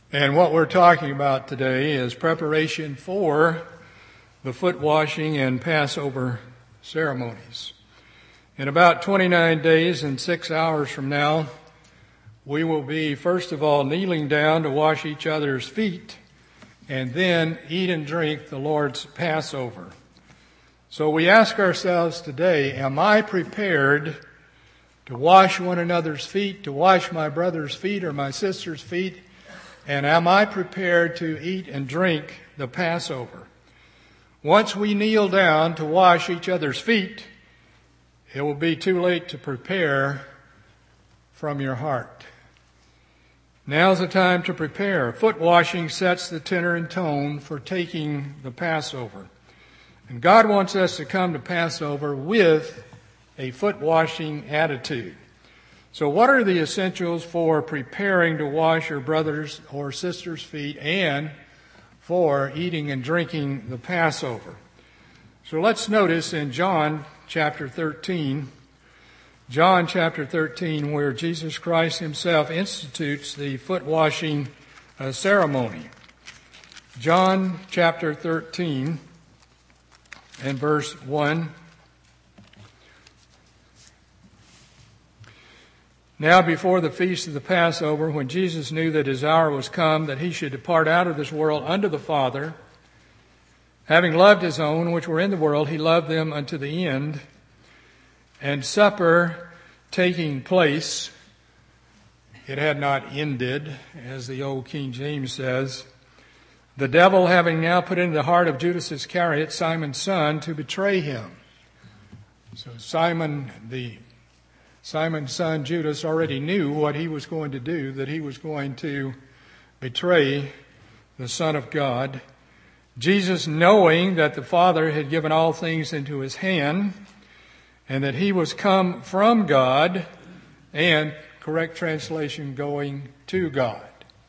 And what we're talking about today is preparation for the foot washing and Passover ceremonies. In about 29 days and 6 hours from now, we will be, first of all, kneeling down to wash each other's feet and then eat and drink the Lord's Passover. So we ask ourselves today, am I prepared to wash one another's feet, to wash my brother's feet or my sister's feet? And am I prepared to eat and drink the Passover? Once we kneel down to wash each other's feet, it will be too late to prepare from your heart. Now's the time to prepare. Foot washing sets the tenor and tone for taking the Passover. And God wants us to come to Passover with a foot washing attitude. So what are the essentials for preparing to wash your brother's or sister's feet and for eating and drinking the Passover? So let's notice in John chapter 13, where Jesus Christ himself institutes the foot washing ceremony. John chapter 13 and verse 1. Now before the feast of the Passover, when Jesus knew that his hour was come, that he should depart out of this world unto the Father, having loved his own which were in the world, he loved them unto the end. And supper taking place, it had not ended, as the old King James says, the devil having now put into the heart of Judas Iscariot, Simon's son, to betray him. So Simon's son Judas already knew what he was going to do, that he was going to betray the Son of God. Jesus, knowing that the Father had given all things into his hand, and that he was come from God, and, correct translation, going to God.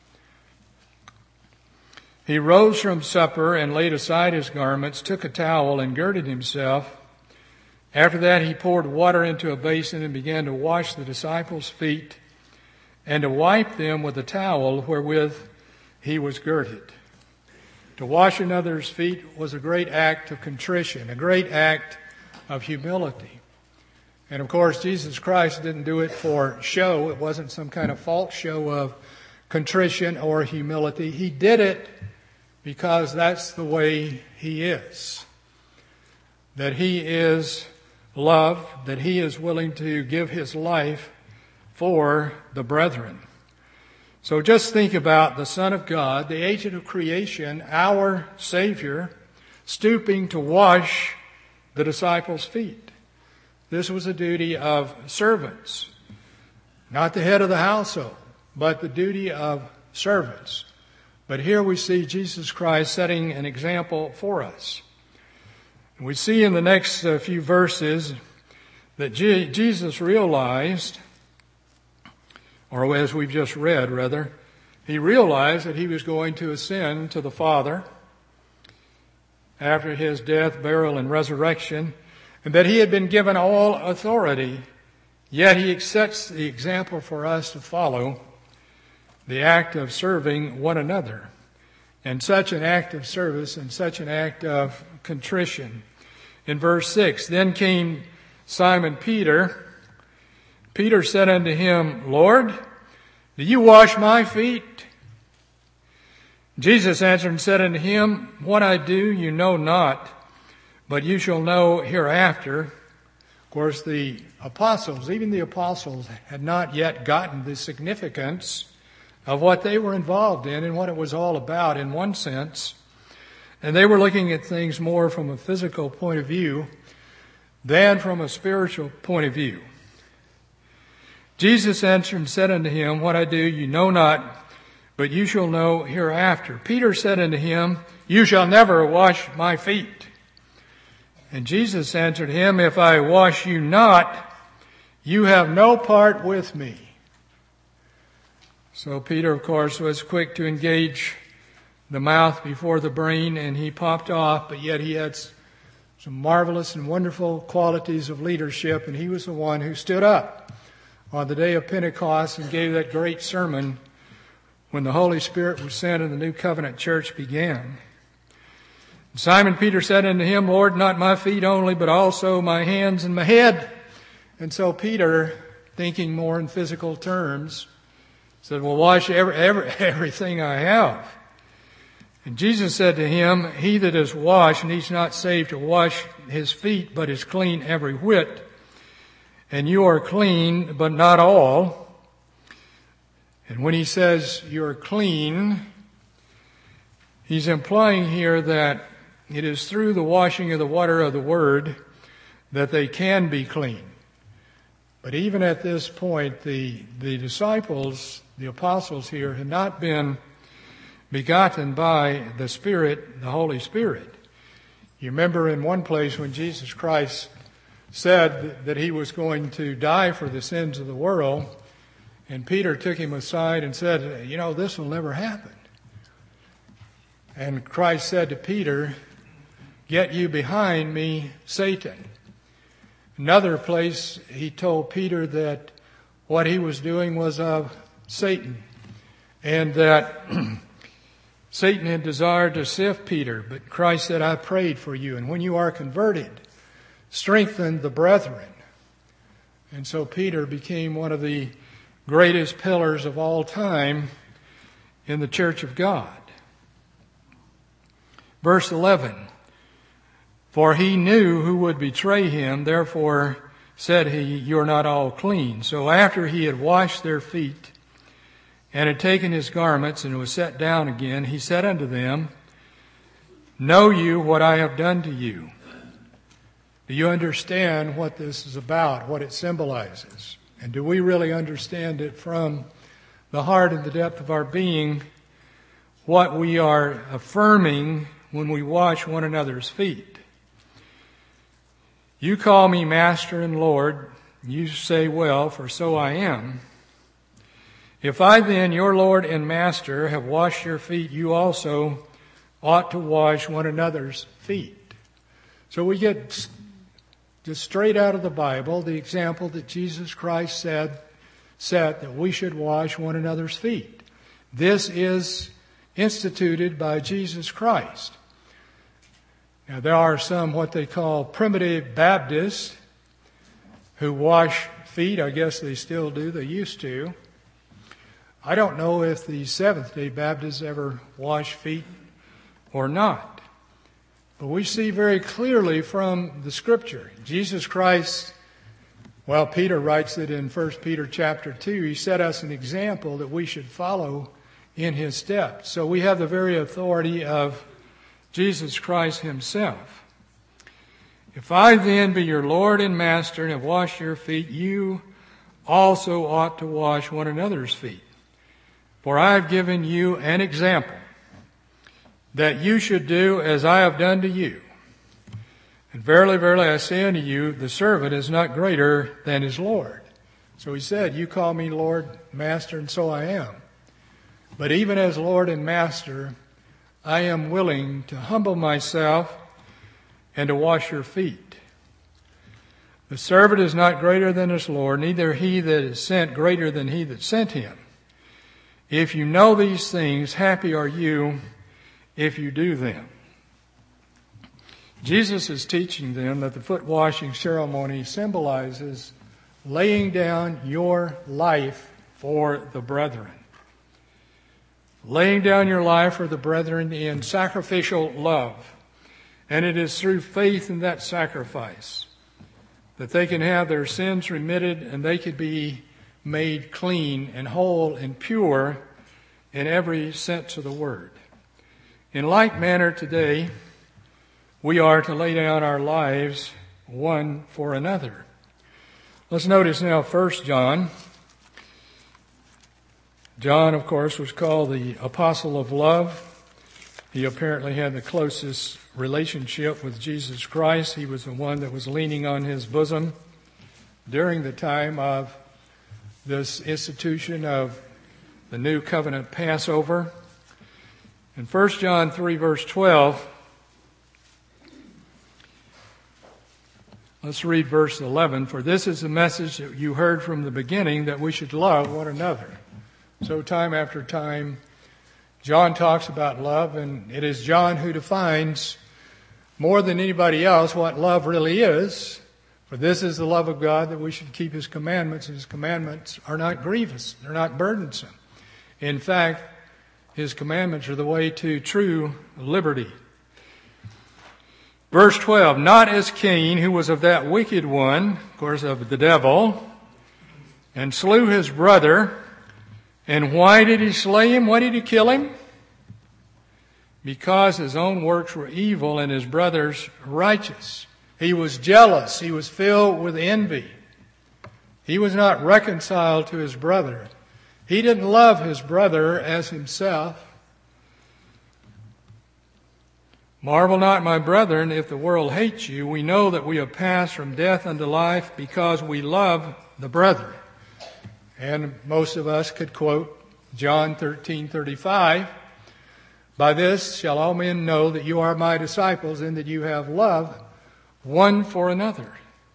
He rose from supper and laid aside his garments, took a towel and girded himself. After that, he poured water into a basin and began to wash the disciples' feet and to wipe them with the towel wherewith he was girded. To wash another's feet was a great act of contrition, a great act of humility. And of course, Jesus Christ didn't do it for show. It wasn't some kind of false show of contrition or humility. He did it because that's the way he is. That he is love, that he is willing to give his life for the brethren. So just think about the Son of God, the agent of creation, our Savior, stooping to wash the disciples' feet. This was a duty of servants, not the head of the household, but the duty of servants. But here we see Jesus Christ setting an example for us. We see in the next few verses that Jesus realized, or as we've just read, rather, he realized that he was going to ascend to the Father after his death, burial, and resurrection, and that he had been given all authority, yet he sets the example for us to follow, the act of serving one another, and such an act of service and such an act of contrition. In verse 6, then came Simon Peter. Peter said unto him, Lord, do you wash my feet? Jesus answered and said unto him, what I do you know not, but you shall know hereafter. Of course, the apostles, even the apostles, had not yet gotten the significance of what they were involved in and what it was all about in one sense. And they were looking at things more from a physical point of view than from a spiritual point of view. Jesus answered and said unto him, what I do you know not, but you shall know hereafter. Peter said unto him, you shall never wash my feet. And Jesus answered him, if I wash you not, you have no part with me. So Peter, of course, was quick to engage the mouth before the brain, and he popped off, but yet he had some marvelous and wonderful qualities of leadership, and he was the one who stood up on the day of Pentecost and gave that great sermon when the Holy Spirit was sent and the new covenant church began. Simon Peter said unto him, Lord, not my feet only, but also my hands and my head. And so Peter, thinking more in physical terms, said, well, wash everything I have. And Jesus said to him, he that is washed needs not save to wash his feet, but is clean every whit. And you are clean, but not all. And when he says you're clean, he's implying here that it is through the washing of the water of the Word that they can be clean. But even at this point, the disciples, the apostles here, had not been begotten by the Spirit, the Holy Spirit. You remember in one place when Jesus Christ said that he was going to die for the sins of the world, and Peter took him aside and said, you know, this will never happen. And Christ said to Peter, get you behind me, Satan. Another place, he told Peter that what he was doing was of Satan, and that Satan had desired to sift Peter, but Christ said, I prayed for you, and when you are converted, strengthen the brethren. And so Peter became one of the greatest pillars of all time in the church of God. Verse 11, for he knew who would betray him, therefore said he, you're not all clean. So after he had washed their feet and had taken his garments and was set down again, he said unto them, know you what I have done to you? Do you understand what this is about, what it symbolizes? And do we really understand it from the heart and the depth of our being, what we are affirming when we wash one another's feet? You call me Master and Lord. You say, well, for so I am. If I then, your Lord and Master, have washed your feet, you also ought to wash one another's feet. So we get just straight out of the Bible the example that Jesus Christ set that we should wash one another's feet. This is instituted by Jesus Christ. Now, there are some what they call primitive Baptists who wash feet. I guess they still do. They used to. I don't know if the Seventh-day Baptists ever wash feet or not. But we see very clearly from the Scripture, Jesus Christ, well, Peter writes it in 1 Peter chapter 2. He set us an example that we should follow in his steps. So we have the very authority of Jesus Christ himself. If I then be your Lord and Master and have washed your feet, you also ought to wash one another's feet. For I have given you an example, that you should do as I have done to you. And verily, verily, I say unto you, the servant is not greater than his Lord. So he said, you call me Lord, Master, and so I am. But even as Lord and Master, I am willing to humble myself and to wash your feet. The servant is not greater than his Lord, neither he that is sent greater than he that sent him. If you know these things, happy are you if you do them. Jesus is teaching them that the foot washing ceremony symbolizes laying down your life for the brethren. Laying down your life for the brethren in sacrificial love. And it is through faith in that sacrifice that they can have their sins remitted and they could be made clean and whole and pure in every sense of the word. In like manner today, we are to lay down our lives one for another. Let's notice now 1 John. John, of course, was called the Apostle of Love. He apparently had the closest relationship with Jesus Christ. He was the one that was leaning on his bosom during the time of this institution of the New Covenant Passover. In 1 John 3, verse 12, let's read verse 11. For this is the message that you heard from the beginning, that we should love one another. So time after time, John talks about love, and it is John who defines more than anybody else what love really is. For this is the love of God, that we should keep His commandments, and His commandments are not grievous. They're not burdensome. In fact, His commandments are the way to true liberty. Verse 12, not as Cain, who was of that wicked one, of course of the devil, and slew his brother. And why did he slay him? Why did he kill him? Because his own works were evil and his brother's righteous. He was jealous. He was filled with envy. He was not reconciled to his brother. He didn't love his brother as himself. Marvel not, my brethren, if the world hates you. We know that we have passed from death unto life because we love the brethren. And most of us could quote John 13:35. By this shall all men know that you are my disciples, and that you have love one for another.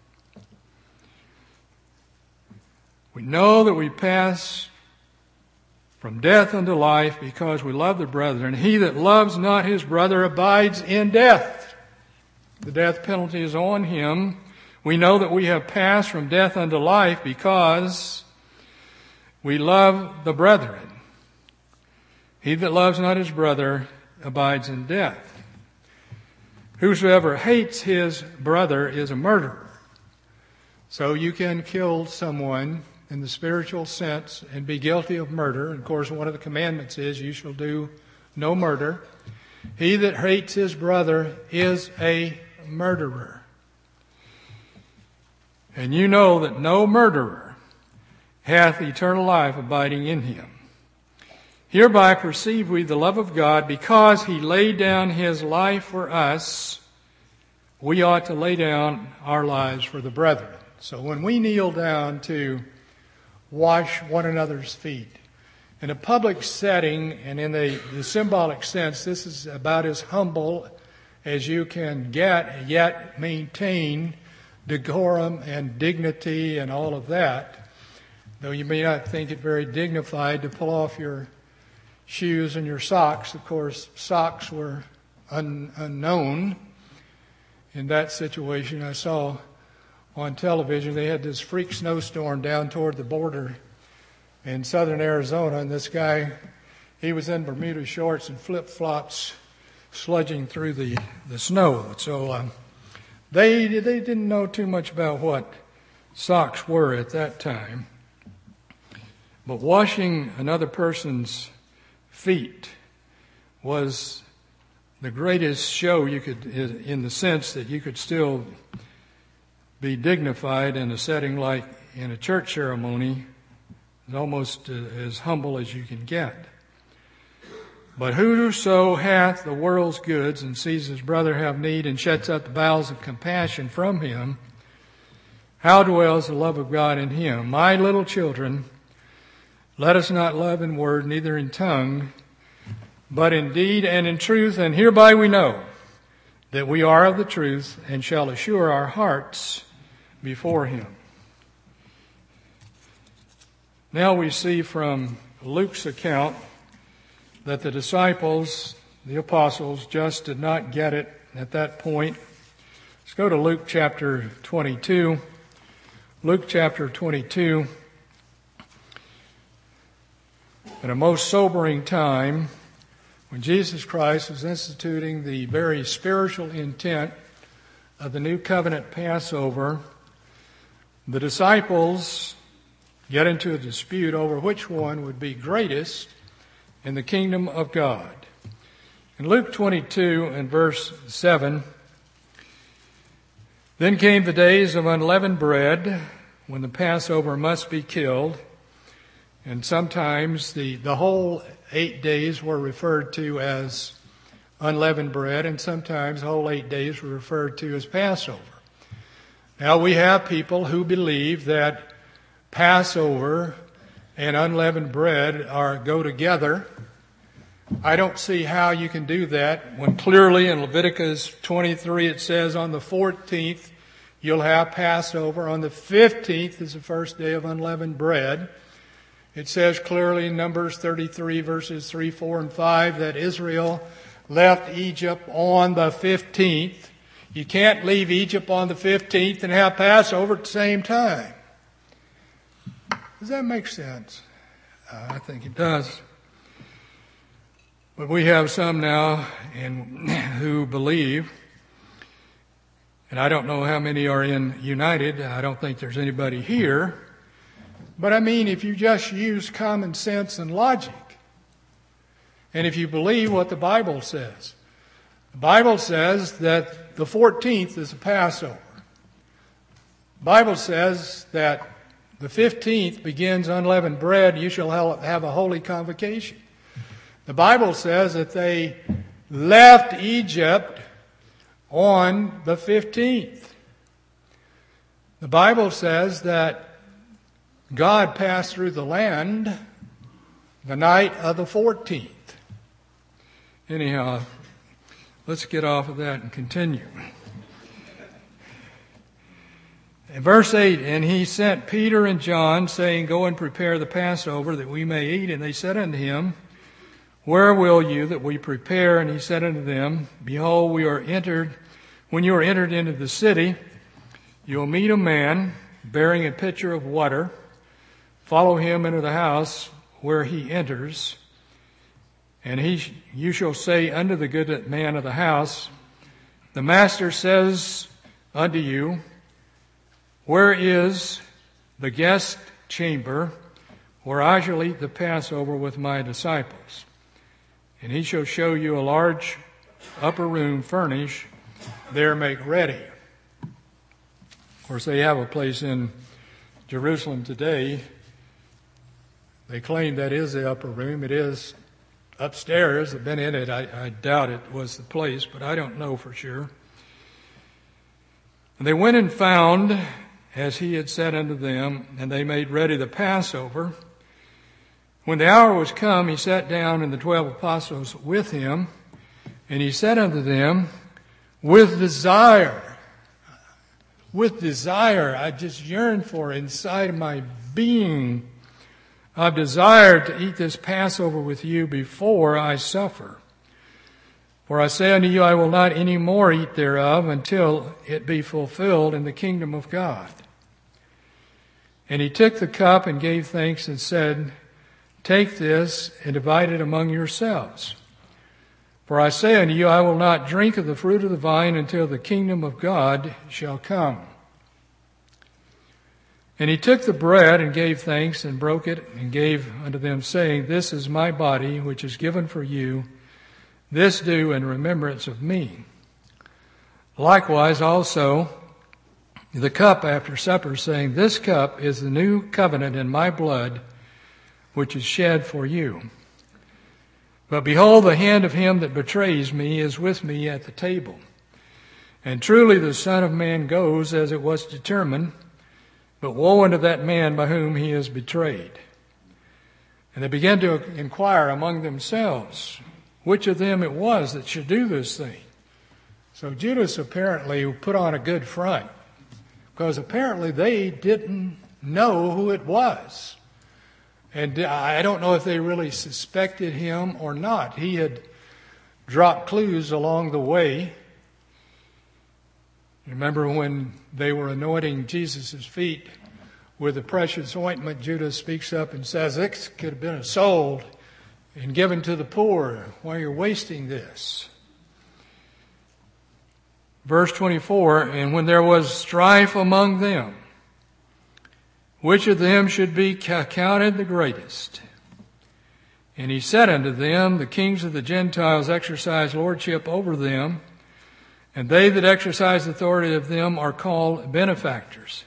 We know that we pass from death unto life because we love the brethren. He that loves not his brother abides in death. The death penalty is on him. We know that we have passed from death unto life because we love the brethren. He that loves not his brother abides in death. Whosoever hates his brother is a murderer. So you can kill someone in the spiritual sense and be guilty of murder. And of course, one of the commandments is you shall do no murder. He that hates his brother is a murderer. And you know that no murderer hath eternal life abiding in him. Hereby perceive we the love of God, because He laid down His life for us. We ought to lay down our lives for the brethren. So when we kneel down to wash one another's feet, in a public setting and in the symbolic sense, this is about as humble as you can get, yet maintain decorum and dignity and all of that. Though you may not think it very dignified to pull off your shoes and your socks. Of course, socks were unknown in that situation. I saw on television they had this freak snowstorm down toward the border in southern Arizona, and this guy, he was in Bermuda shorts and flip-flops sludging through the snow. So they didn't know too much about what socks were at that time. But washing another person's feet was the greatest show you could, in the sense that you could still be dignified in a setting like in a church ceremony, almost as humble as you can get. But whoso hath the world's goods and sees his brother have need and shuts out the bowels of compassion from him, how dwells the love of God in him? My little children, let us not love in word, neither in tongue, but in deed and in truth. And hereby we know that we are of the truth, and shall assure our hearts before Him. Now we see from Luke's account that the disciples, the apostles, just did not get it at that point. Let's go to Luke chapter 22. Luke chapter 22. At a most sobering time, when Jesus Christ was instituting the very spiritual intent of the New Covenant Passover, the disciples get into a dispute over which one would be greatest in the kingdom of God. In Luke 22 and verse 7, then came the days of unleavened bread, when the Passover must be killed. And sometimes the whole 8 days were referred to as unleavened bread, and sometimes the whole 8 days were referred to as Passover. Now we have people who believe that Passover and unleavened bread go together. I don't see how you can do that when clearly in Leviticus 23 it says on the 14th you'll have Passover. On the 15th is the first day of unleavened bread. It says clearly in Numbers 33 verses 3, 4, and 5 that Israel left Egypt on the 15th. You can't leave Egypt on the 15th and have Passover at the same time. Does that make sense? I think it does. But we have some now who believe, and I don't know how many are in United. I don't think there's anybody here. But I mean, if you just use common sense and logic, and if you believe what the Bible says, the Bible says that the 14th is a Passover. The Bible says that the 15th begins unleavened bread. You shall have a holy convocation. The Bible says that they left Egypt on the 15th. The Bible says that God passed through the land the night of the 14th. Anyhow, let's get off of that and continue. In verse 8, and he sent Peter and John, saying, Go and prepare the Passover, that we may eat. And they said unto him, Where will you that we prepare? And he said unto them, Behold, when you are entered into the city, you will meet a man bearing a pitcher of water. Follow him into the house where he enters. And you shall say unto the good man of the house, The master says unto you, Where is the guest chamber where I shall eat the Passover with my disciples? And he shall show you a large upper room furnished, there make ready. Of course, they have a place in Jerusalem today. They claim that is the upper room. It is upstairs. I've been in it. I doubt it was the place, but I don't know for sure. And they went and found, as he had said unto them, and they made ready the Passover. When the hour was come, he sat down, and the 12 apostles with him, and he said unto them, with desire, I just yearn for inside of my being, I've desired to eat this Passover with you before I suffer. For I say unto you, I will not any more eat thereof until it be fulfilled in the kingdom of God. And he took the cup and gave thanks and said, Take this and divide it among yourselves. For I say unto you, I will not drink of the fruit of the vine until the kingdom of God shall come. And he took the bread and gave thanks and broke it and gave unto them, saying, This is my body, which is given for you. This do in remembrance of me. Likewise also the cup after supper, saying, This cup is the new covenant in my blood, which is shed for you. But behold, the hand of him that betrays me is with me at the table. And truly the Son of Man goes as it was determined, but woe unto that man by whom he is betrayed. And they began to inquire among themselves which of them it was that should do this thing. So Judas apparently put on a good front, because apparently they didn't know who it was. And I don't know if they really suspected him or not. He had dropped clues along the way. Remember when they were anointing Jesus' feet with the precious ointment, Judas speaks up and says, This could have been sold and given to the poor. Why are you wasting this? Verse 24, And when there was strife among them, which of them should be counted the greatest? And he said unto them, The kings of the Gentiles exercise lordship over them, and they that exercise authority of them are called benefactors.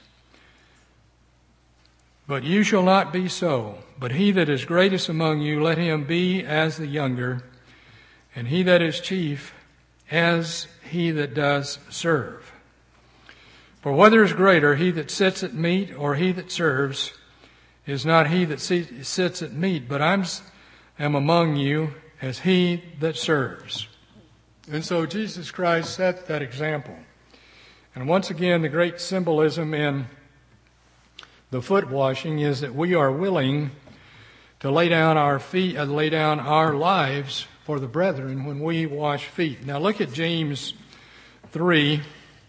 But you shall not be so. But he that is greatest among you, let him be as the younger, and he that is chief as he that does serve. For whether is greater, he that sits at meat or he that serves, is not he that sits at meat, but I am among you as he that serves. And so Jesus Christ set that example. And once again, the great symbolism in the foot washing is that we are willing to lay down our lives for the brethren when we wash feet. Now look at James 3.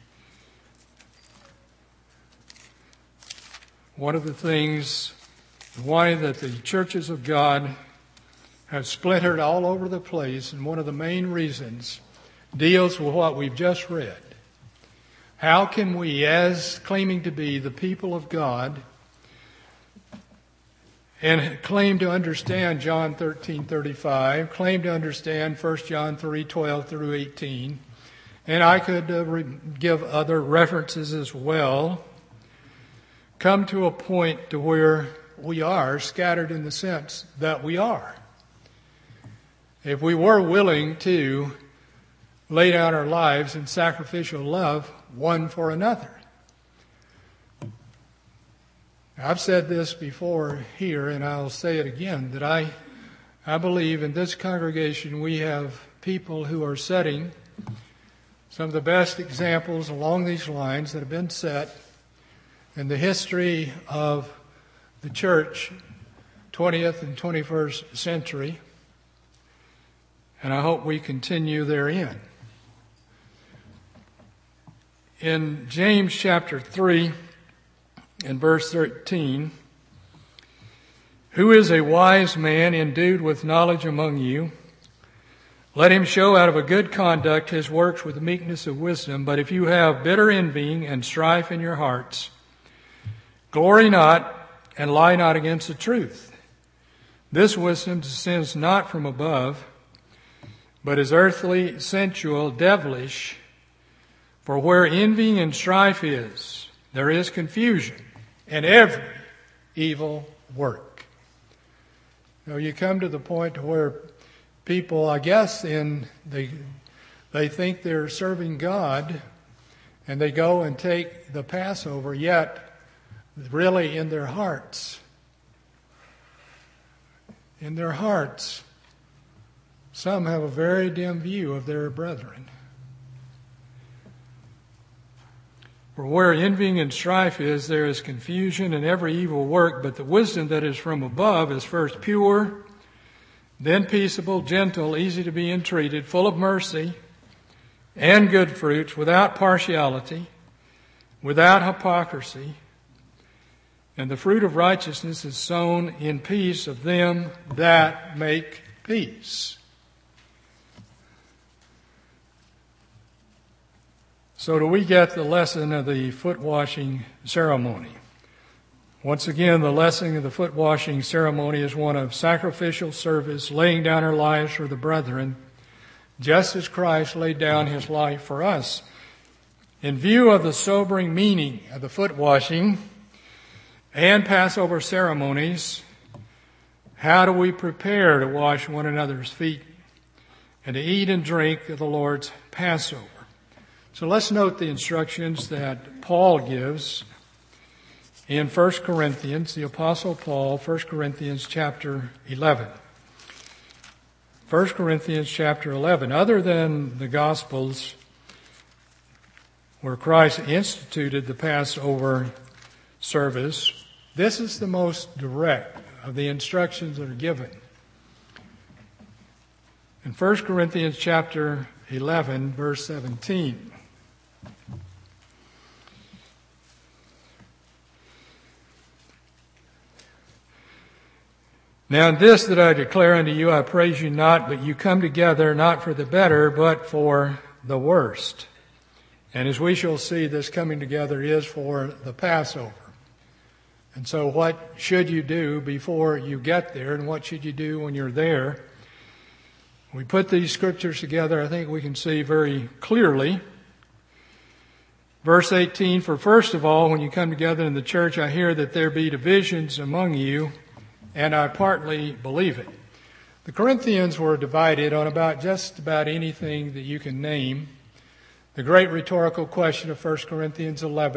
One of the things, why that the churches of God have splintered all over the place, and one of the main reasons deals with what we've just read. How can we, as claiming to be the people of God, and claim to understand John 13:35, claim to understand 1 John 3:12 through 18, and I could give other references as well, come to a point to where we are scattered in the sense that we are? If we were willing to lay down our lives in sacrificial love one for another. I've said this before here, and I'll say it again, that I believe in this congregation we have people who are setting some of the best examples along these lines that have been set in the history of the church, 20th and 21st century, and I hope we continue therein. In James chapter 3 and verse 13, who is a wise man endued with knowledge among you? Let him show out of a good conduct his works with meekness of wisdom. But if you have bitter envying and strife in your hearts, glory not and lie not against the truth. This wisdom descends not from above, but is earthly, sensual, devilish. For where envying and strife is, there is confusion and every evil work. Now you come to the point where people, I guess, they think they're serving God, and they go and take the Passover, yet really in their hearts, some have a very dim view of their brethren. For where envying and strife is, there is confusion and every evil work, but the wisdom that is from above is first pure, then peaceable, gentle, easy to be entreated, full of mercy and good fruits, without partiality, without hypocrisy. And the fruit of righteousness is sown in peace of them that make peace. So do we get the lesson of the foot washing ceremony? Once again, the lesson of the foot washing ceremony is one of sacrificial service, laying down our lives for the brethren, just as Christ laid down his life for us. In view of the sobering meaning of the foot washing and Passover ceremonies, how do we prepare to wash one another's feet and to eat and drink of the Lord's Passover? So let's note the instructions that Paul gives in 1 Corinthians, the Apostle Paul, 1 Corinthians chapter 11. 1 Corinthians chapter 11. Other than the Gospels, where Christ instituted the Passover service, this is the most direct of the instructions that are given. In 1 Corinthians chapter 11, verse 17. Now in this that I declare unto you, I praise you not, but you come together not for the better, but for the worst. And as we shall see, this coming together is for the Passover. And so what should you do before you get there, and what should you do when you're there? We put these scriptures together, I think we can see very clearly. Verse 18, for first of all, when you come together in the church, I hear that there be divisions among you, and I partly believe it. The Corinthians were divided on just about anything that you can name. The great rhetorical question of 1 Corinthians,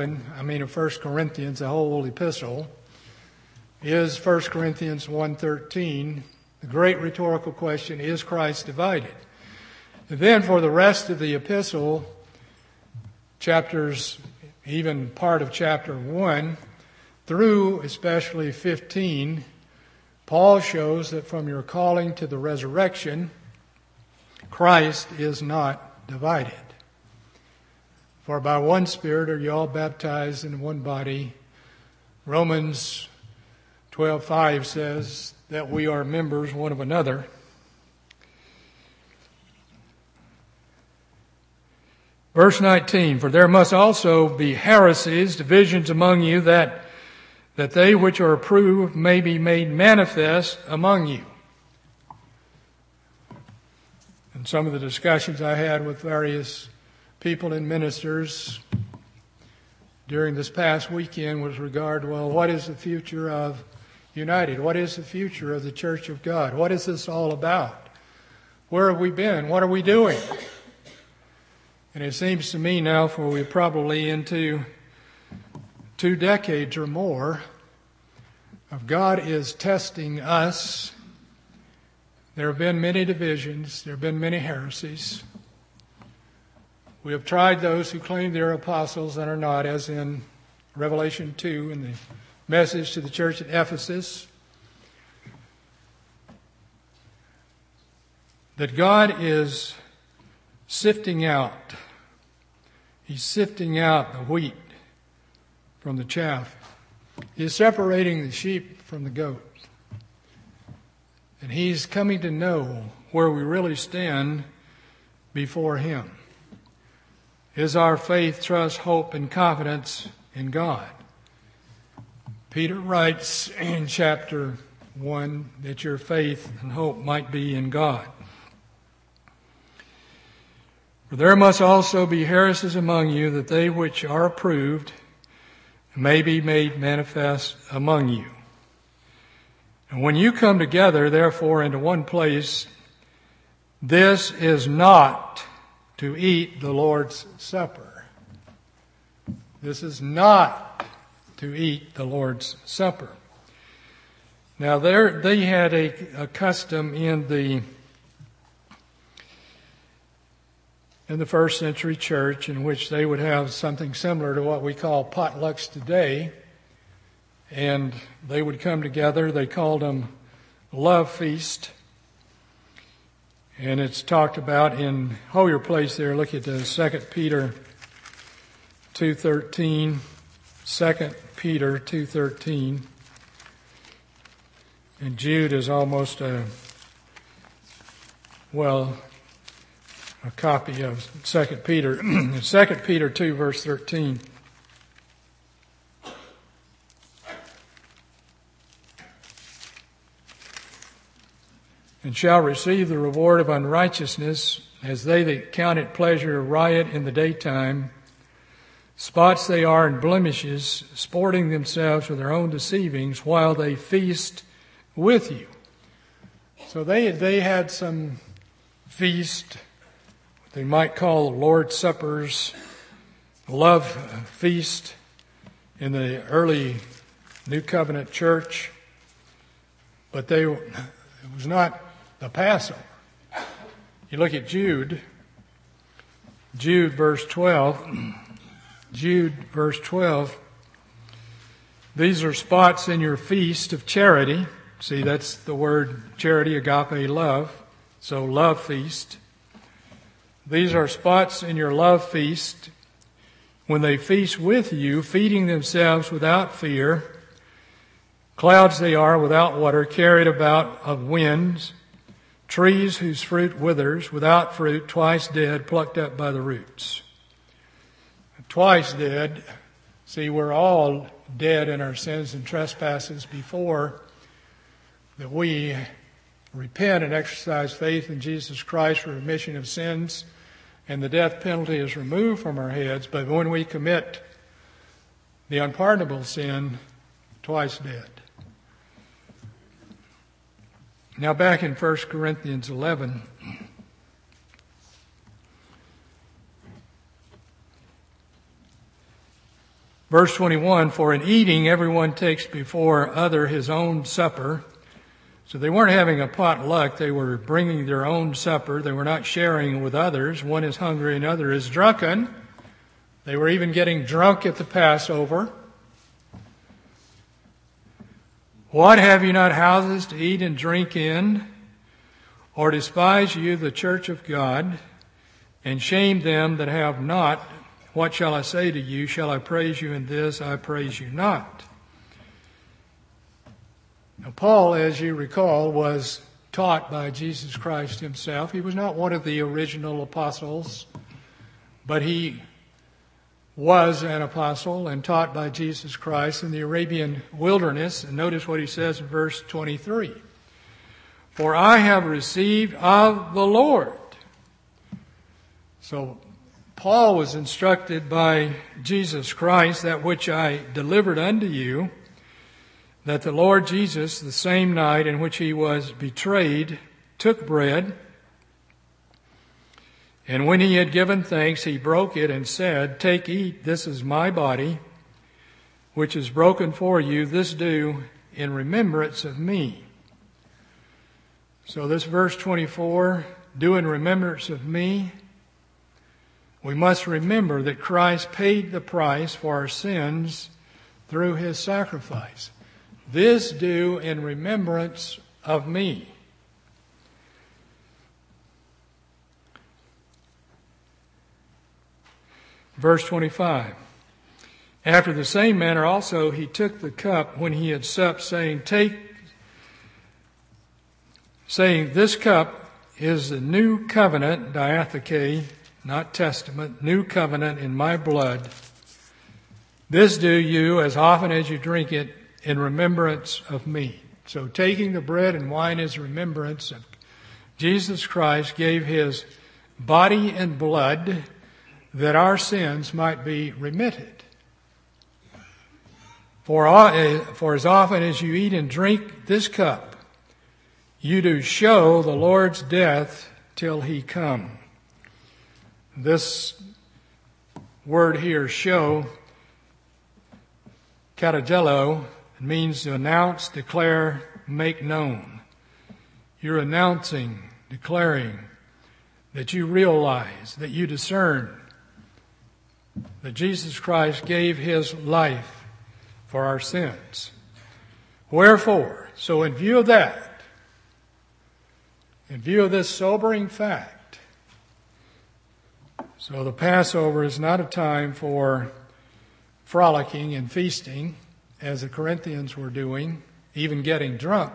the whole epistle, is 1 Corinthians 1:13. The great rhetorical question, is Christ divided? And then for the rest of the epistle, chapters, even part of chapter 1, through especially 15, Paul shows that from your calling to the resurrection, Christ is not divided. For by one Spirit are you all baptized in one body. Romans 12:5 says that we are members one of another. Verse 19, for there must also be heresies, divisions among you, that they which are approved may be made manifest among you. And some of the discussions I had with various people and ministers during this past weekend was regard, well, what is the future of United? What is the future of the Church of God? What is this all about? Where have we been? What are we doing? And it seems to me now, for we're probably into 2 decades or more, of God is testing us. There have been many divisions. There have been many heresies. We have tried those who claim they're apostles and are not, as in Revelation 2 in the message to the church at Ephesus. That God is sifting out. He's sifting out the wheat from the chaff. He's separating the sheep from the goats. And He's coming to know where we really stand before Him. Is our faith, trust, hope, and confidence in God? Peter writes in chapter 1 that your faith and hope might be in God. For there must also be heresies among you, that they which are approved may be made manifest among you. And when you come together, therefore, into one place, this is not to eat the Lord's Supper. This is not to eat the Lord's Supper. Now, they had a custom in the first century church in which they would have something similar to what we call potlucks today. And they would come together. They called them love feast. And it's talked about in, hold your place there, look at the 2 Peter 2:13. 2 Peter 2:13. And Jude is almost a copy of 2 Peter. 2 Peter 2 verse 13. And shall receive the reward of unrighteousness, as they that count it pleasure to riot in the daytime. Spots they are and blemishes, sporting themselves with their own deceivings, while they feast with you. So they had some feast, what they might call the Lord's Suppers, love feast in the early New Covenant church. But it was not the Passover. You look at Jude verse 12. Jude verse 12. These are spots in your feast of charity. See, that's the word charity, agape, love. So love feast. These are spots in your love feast when they feast with you, feeding themselves without fear. Clouds they are without water, carried about of winds. Trees whose fruit withers, without fruit, twice dead, plucked up by the roots. Twice dead. See, we're all dead in our sins and trespasses before that we repent and exercise faith in Jesus Christ for remission of sins, and the death penalty is removed from our heads. But when we commit the unpardonable sin, twice dead. Now back in 1 Corinthians 11, verse 21, for in eating everyone takes before other his own supper. So they weren't having a potluck, they were bringing their own supper. They were not sharing with others. One is hungry, another is drunken. They were even getting drunk at the Passover. What, have you not houses to eat and drink in? Or despise you the church of God, and shame them that have not? What shall I say to you? Shall I praise you in this? I praise you not. Now, Paul, as you recall, was taught by Jesus Christ himself. He was not one of the original apostles, but he was an apostle and taught by Jesus Christ in the Arabian wilderness. And notice what he says in verse 23. For I have received of the Lord. So Paul was instructed by Jesus Christ, that which I delivered unto you, that the Lord Jesus, the same night in which he was betrayed, took bread, and when he had given thanks, he broke it and said, Take, eat, this is my body, which is broken for you. This do in remembrance of me. So this verse 24, do in remembrance of me. We must remember that Christ paid the price for our sins through his sacrifice. This do in remembrance of me. Verse 25. After the same manner also he took the cup when he had supped, saying, This cup is the new covenant, diatheke, not testament, new covenant in my blood. This do you as often as you drink it in remembrance of me. So taking the bread and wine is remembrance of Jesus Christ gave his body and blood that our sins might be remitted. For as often as you eat and drink this cup, you do show the Lord's death till he come. This word here, show, katagello, means to announce, declare, make known. You're announcing, declaring that you realize, that you discern that Jesus Christ gave his life for our sins. Wherefore, so in view of that, in view of this sobering fact, so the Passover is not a time for frolicking and feasting, as the Corinthians were doing, even getting drunk.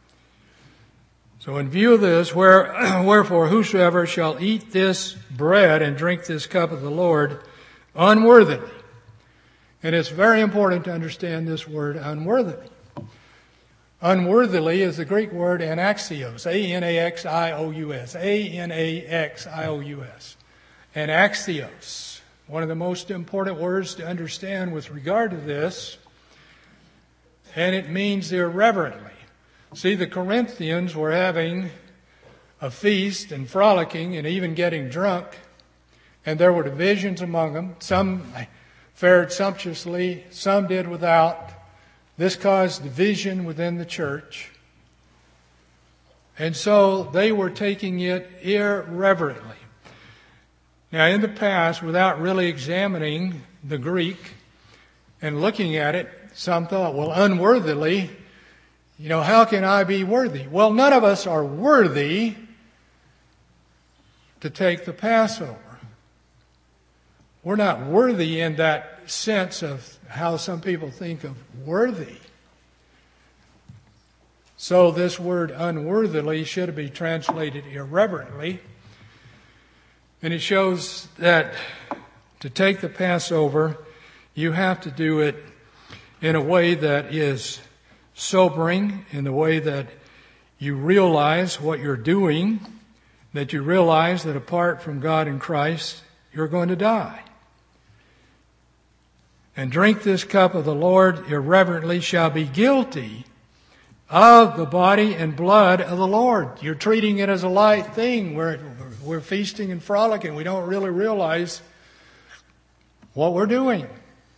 So in view of this, wherefore whosoever shall eat this bread and drink this cup of the Lord unworthily. And it's very important to understand this word unworthily. Unworthily is the Greek word anaxios, A-N-A-X-I-O-U-S, A-N-A-X-I-O-U-S. Anaxios, one of the most important words to understand with regard to this, and it means irreverently. See, the Corinthians were having a feast and frolicking and even getting drunk, and there were divisions among them. Some fared sumptuously, some did without. This caused division within the church. And so they were taking it irreverently. Now, in the past, without really examining the Greek and looking at it, some thought, well, unworthily, how can I be worthy? Well, none of us are worthy to take the Passover. We're not worthy in that sense of how some people think of worthy. So this word unworthily should be translated irreverently. And it shows that to take the Passover, you have to do it in a way that is sobering, in the way that you realize what you're doing, that you realize that apart from God and Christ, you're going to die. And drink this cup of the Lord irreverently shall be guilty of the body and blood of the Lord. You're treating it as a light thing. We're feasting and frolicking. We don't really realize what we're doing.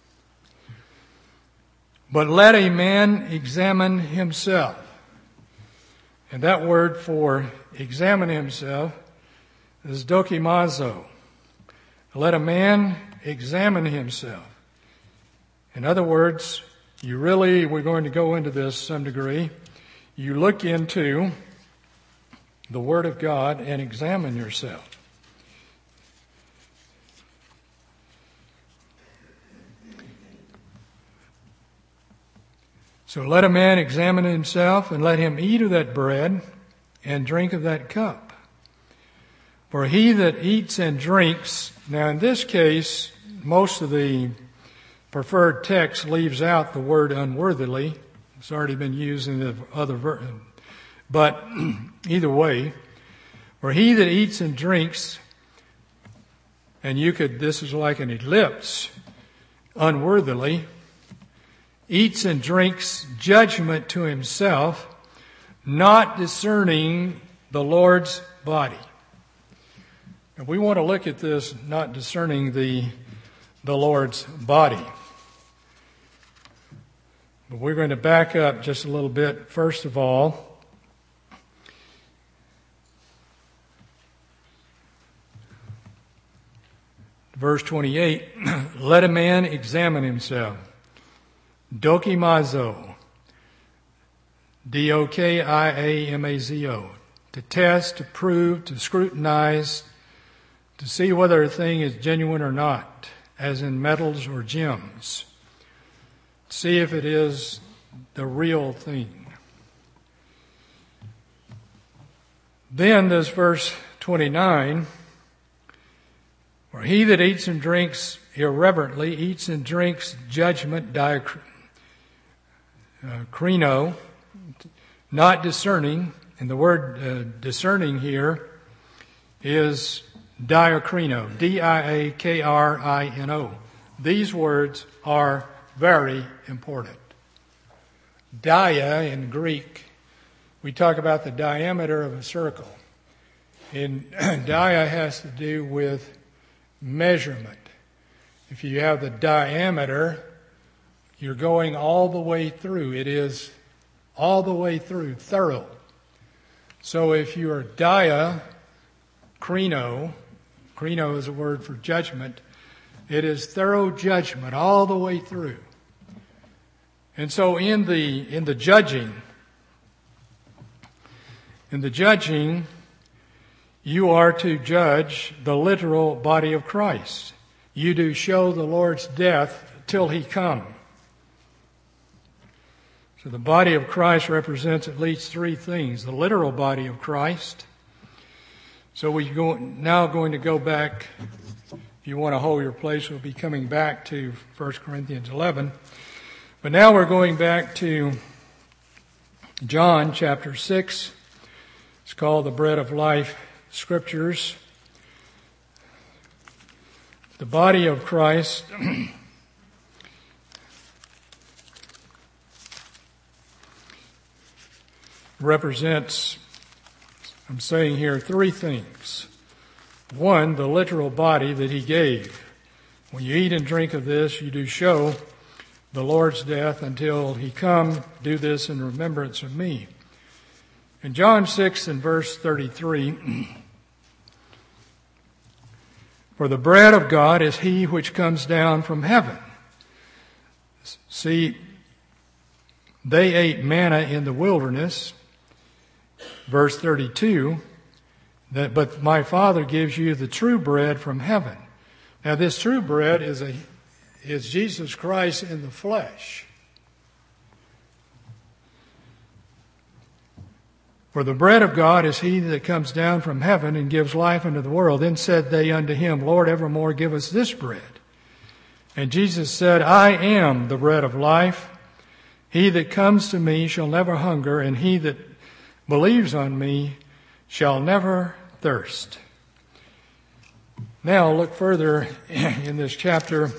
But let a man examine himself. And that word for examine himself is dokimazo. Let a man examine himself. In other words, we're going to go into this some degree. You look into the Word of God and examine yourself. So let a man examine himself, and let him eat of that bread and drink of that cup. For he that eats and drinks, now in this case, most of the preferred text leaves out the word unworthily. It's already been used in the other version. But either way, for he that eats and drinks, and this is like an ellipse, unworthily, eats and drinks judgment to himself, not discerning the Lord's body. And we want to look at this, not discerning the Lord's body. But we're going to back up just a little bit. First of all, verse 28, let a man examine himself. Dokimazo. D-O-K-I-A-M-A-Z-O. To test, to prove, to scrutinize, to see whether a thing is genuine or not, as in metals or gems. See if it is the real thing. Then there's verse 29, where he that eats and drinks irreverently eats and drinks judgment, krino, not discerning, and the word discerning here is diakrino, D-I-A-K-R-I-N-O. These words are very important. Dia in Greek, we talk about the diameter of a circle. And dia has to do with measurement. If you have the diameter, you're going all the way through. It is all the way through, thorough. So if you are krino is a word for judgment, it is thorough judgment all the way through. And so in the judging, you are to judge the literal body of Christ. You do show the Lord's death till he come. So the body of Christ represents at least three things. The literal body of Christ. So we're now going to go back. If you want to hold your place, we'll be coming back to 1 Corinthians 11. But now we're going back to John chapter 6. It's called the Bread of Life Scriptures. The body of Christ represents, I'm saying here, three things. One, the literal body that he gave. When you eat and drink of this, you do show the Lord's death until he come. Do this in remembrance of me. In John 6 and verse 33, for the bread of God is he which comes down from heaven. See, they ate manna in the wilderness. Verse 32, but my Father gives you the true bread from heaven. Now this true bread is Jesus Christ in the flesh. For the bread of God is he that comes down from heaven and gives life unto the world. Then said they unto him, Lord, evermore give us this bread. And Jesus said, I am the bread of life. He that comes to me shall never hunger, and he that believes on me shall never thirst. Now look further in this chapter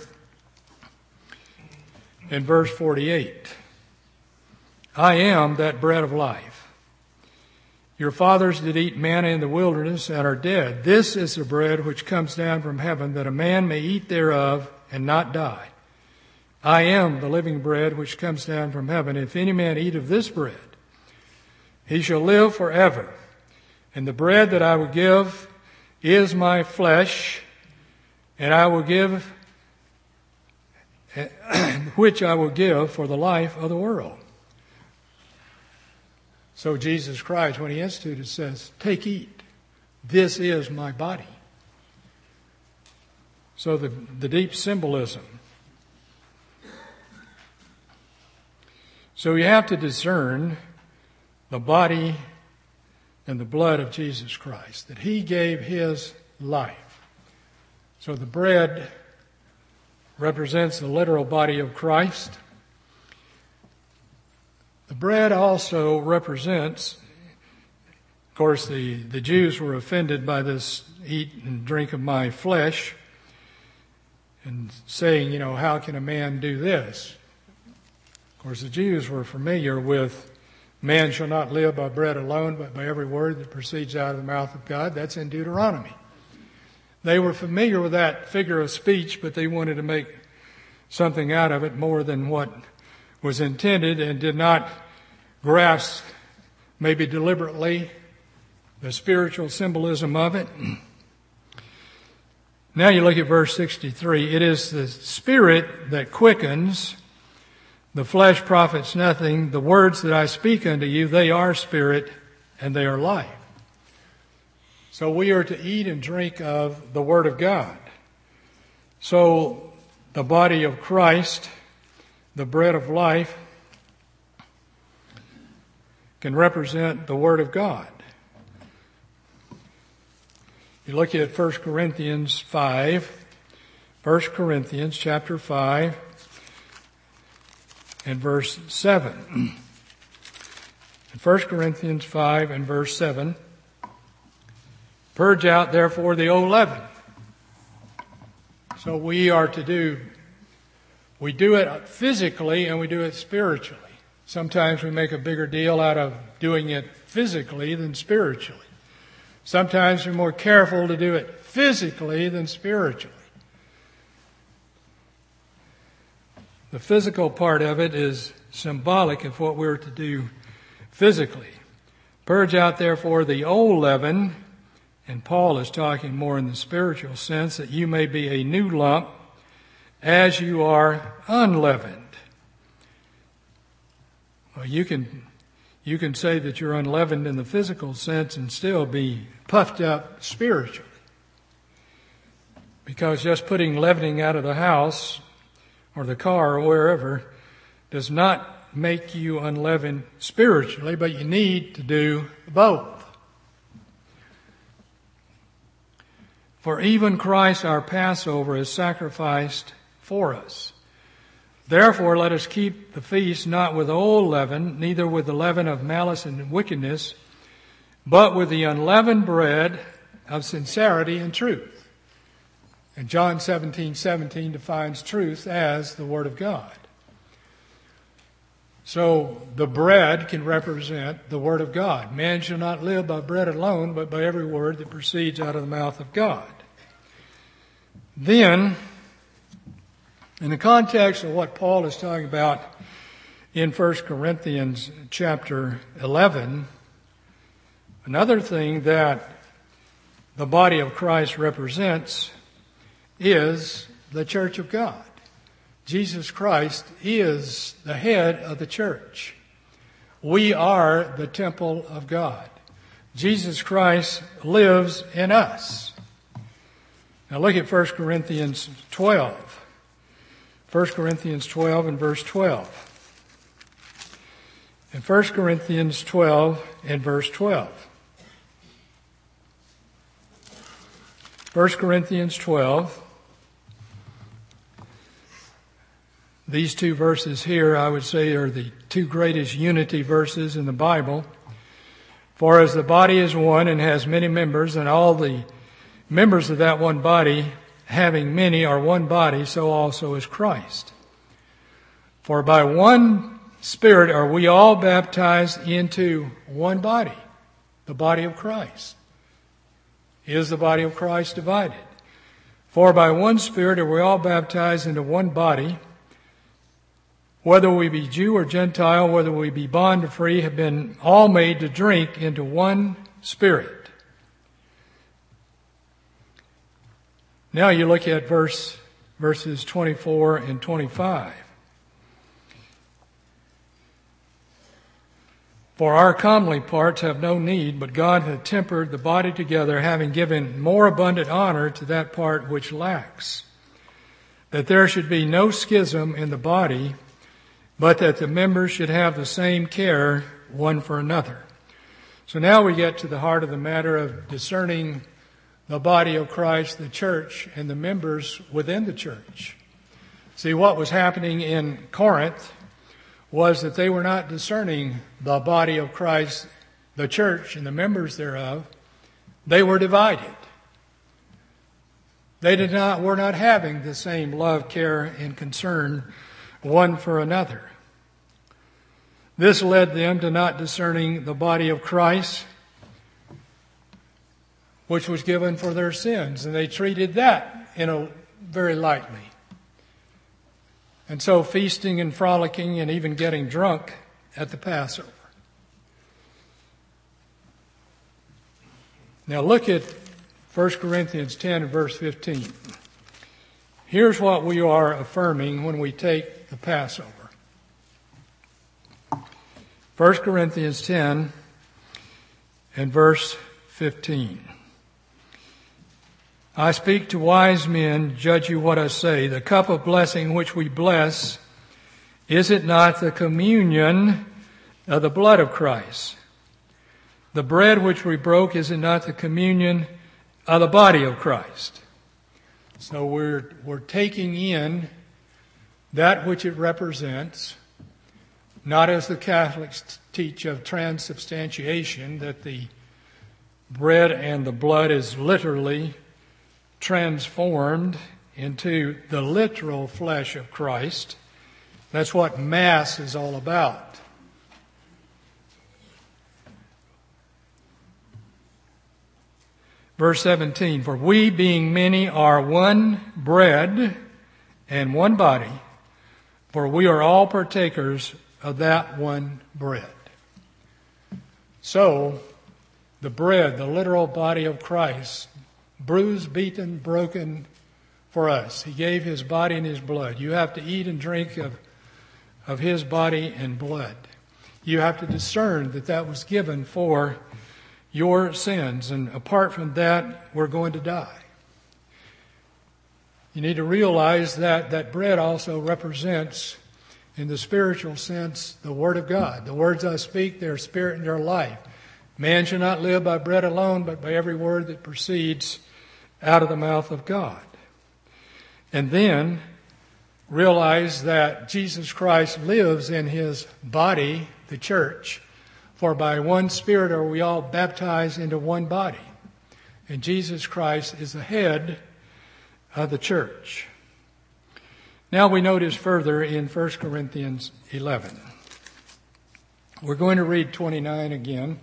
in verse 48. I am that bread of life. Your fathers did eat manna in the wilderness and are dead. This is the bread which comes down from heaven, that a man may eat thereof and not die. I am the living bread which comes down from heaven. If any man eat of this bread, he shall live forever. And the bread that I will give is my flesh, and I will give which I will give for the life of the world. So Jesus Christ, when he instituted, says, take, eat. This is my body. So the deep symbolism. So you have to discern the body and the blood of Jesus Christ, that he gave his life. So the bread represents the literal body of Christ. The bread also represents, of course, the Jews were offended by this eat and drink of my flesh and saying, how can a man do this? Of course, the Jews were familiar with man shall not live by bread alone, but by every word that proceeds out of the mouth of God. That's in Deuteronomy. They were familiar with that figure of speech, but they wanted to make something out of it more than what was intended and did not grasp, maybe deliberately, the spiritual symbolism of it. Now you look at verse 63. It is the Spirit that quickens. The flesh profits nothing. The words that I speak unto you, they are spirit and they are life. So we are to eat and drink of the Word of God. So the body of Christ, the bread of life, can represent the Word of God. You look at 1 Corinthians 5, 1 Corinthians chapter 5 and verse 7. In 1 Corinthians 5 and verse 7, purge out therefore the old leaven. So we do it physically and we do it spiritually. Sometimes we make a bigger deal out of doing it physically than spiritually. Sometimes we're more careful to do it physically than spiritually. The physical part of it is symbolic of what we're to do physically. Purge out therefore the old leaven, and Paul is talking more in the spiritual sense, that you may be a new lump as you are unleavened. Well, you can say that you're unleavened in the physical sense and still be puffed up spiritually. Because just putting leavening out of the house or the car or wherever does not make you unleavened spiritually, but you need to do both. For even Christ our Passover is sacrificed for us. Therefore let us keep the feast not with old leaven, neither with the leaven of malice and wickedness, but with the unleavened bread of sincerity and truth. And John 17:17 defines truth as the Word of God. So the bread can represent the Word of God. Man shall not live by bread alone, but by every word that proceeds out of the mouth of God. Then, in the context of what Paul is talking about in 1 Corinthians chapter 11, another thing that the body of Christ represents is the church of God. Jesus Christ is the head of the church. We are the temple of God. Jesus Christ lives in us. Now look at 1 Corinthians 12. 1 Corinthians 12 and verse 12. In 1 Corinthians 12 and verse 12. 1 Corinthians 12. These two verses here, I would say, are the two greatest unity verses in the Bible. For as the body is one and has many members, and all the members of that one body, having many, are one body, so also is Christ. For by one Spirit are we all baptized into one body, the body of Christ. Is the body of Christ divided? For by one Spirit are we all baptized into one body, whether we be Jew or Gentile, whether we be bond or free, have been all made to drink into one Spirit. Now you look at verse verses 24 and 25. For our comely parts have no need, but God hath tempered the body together, having given more abundant honor to that part which lacks, that there should be no schism in the body, but that the members should have the same care one for another. So now we get to the heart of the matter of discerning the body of Christ, the church, and the members within the church. See, what was happening in Corinth was that they were not discerning the body of Christ, the church, and the members thereof. They were divided. They were not having the same love, care, and concern one for another. This led them to not discerning the body of Christ, which was given for their sins, and they treated that very lightly. And so feasting and frolicking and even getting drunk at the Passover. Now look at 1 Corinthians 10 and verse 15. Here's what we are affirming when we take the Passover. 1 Corinthians 10 and verse 15. I speak to wise men, judge you what I say. The cup of blessing which we bless, is it not the communion of the blood of Christ? The bread which we broke, is it not the communion of the body of Christ? So we're taking in that which it represents, not as the Catholics teach of transubstantiation, that the bread and the blood is literally transformed into the literal flesh of Christ. That's what Mass is all about. Verse 17, for we being many are one bread and one body, for we are all partakers of that one bread. So, the bread, the literal body of Christ, bruised, beaten, broken for us. He gave His body and His blood. You have to eat and drink of His body and blood. You have to discern that that was given for your sins, and apart from that, we're going to die. You need to realize that that bread also represents, in the spiritual sense, the Word of God. The words I speak, they're spirit and they're life. Man shall not live by bread alone, but by every word that proceeds out of the mouth of God. And then realize that Jesus Christ lives in His body, the church, for by one Spirit are we all baptized into one body. And Jesus Christ is the head of the church. Now we notice further in 1 Corinthians 11. We're going to read 29 again.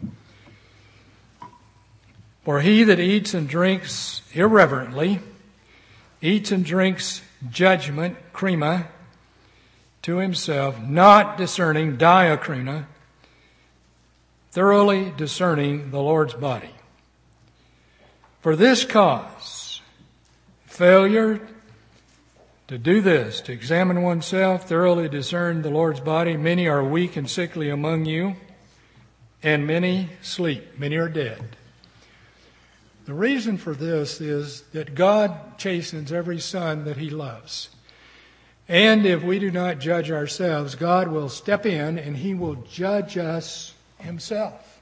For he that eats and drinks irreverently, eats and drinks judgment, krima, to himself, not discerning, diakrina, thoroughly discerning the Lord's body. For this cause, failure to do this, to examine oneself, thoroughly discern the Lord's body, many are weak and sickly among you, and many sleep, many are dead. The reason for this is that God chastens every son that He loves. And if we do not judge ourselves, God will step in and He will judge us Himself.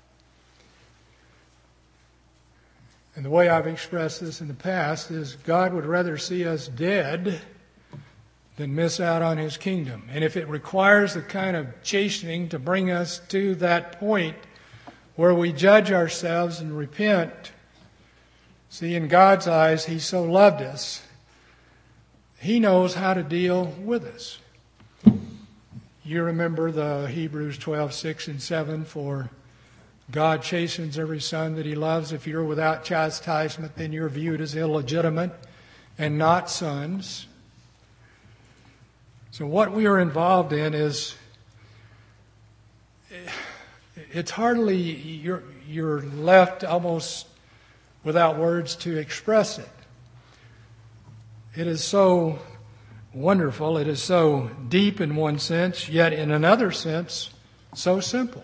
And the way I've expressed this in the past is God would rather see us dead than miss out on His kingdom. And if it requires the kind of chastening to bring us to that point where we judge ourselves and repent, see, in God's eyes, He so loved us, He knows how to deal with us. You remember the Hebrews 12, 6 and 7, for God chastens every son that He loves. If you're without chastisement, then you're viewed as illegitimate and not sons. So what we are involved in is, it's hardly, you're left almost without words to express it. It is so wonderful. It is so deep in one sense, yet in another sense, so simple.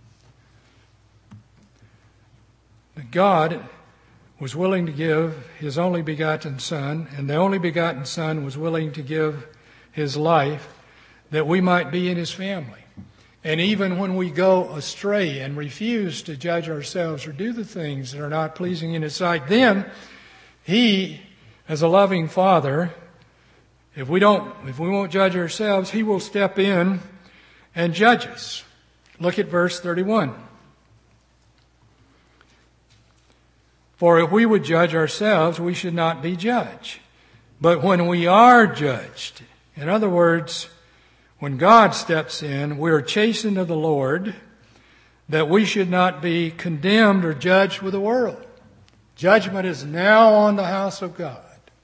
That God was willing to give His only begotten Son, and the only begotten Son was willing to give His life that we might be in His family. And even when we go astray and refuse to judge ourselves or do the things that are not pleasing in His sight, then He, as a loving Father, if we won't judge ourselves, He will step in and judge us. Look at verse 31. For if we would judge ourselves, we should not be judged. But when we are judged, in other words, when God steps in, we are chastened of the Lord, that we should not be condemned or judged with the world. Judgment is now on the house of God.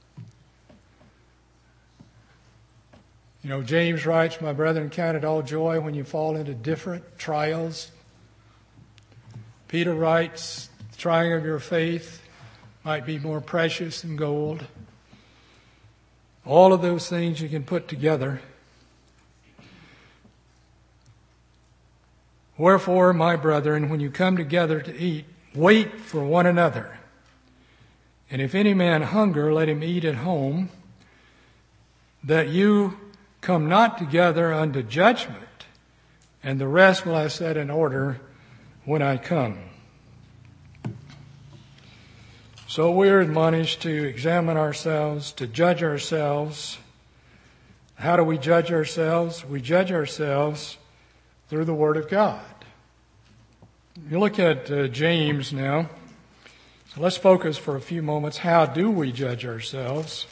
You know, James writes, my brethren, count it all joy when you fall into different trials. Peter writes, the trying of your faith might be more precious than gold. All of those things you can put together. Wherefore, my brethren, when you come together to eat, wait for one another. And if any man hunger, let him eat at home, that you come not together unto judgment, and the rest will I set in order when I come. So we're admonished to examine ourselves, to judge ourselves. How do we judge ourselves? We judge ourselves through the Word of God. You look at James now. So let's focus for a few moments. How do we judge ourselves?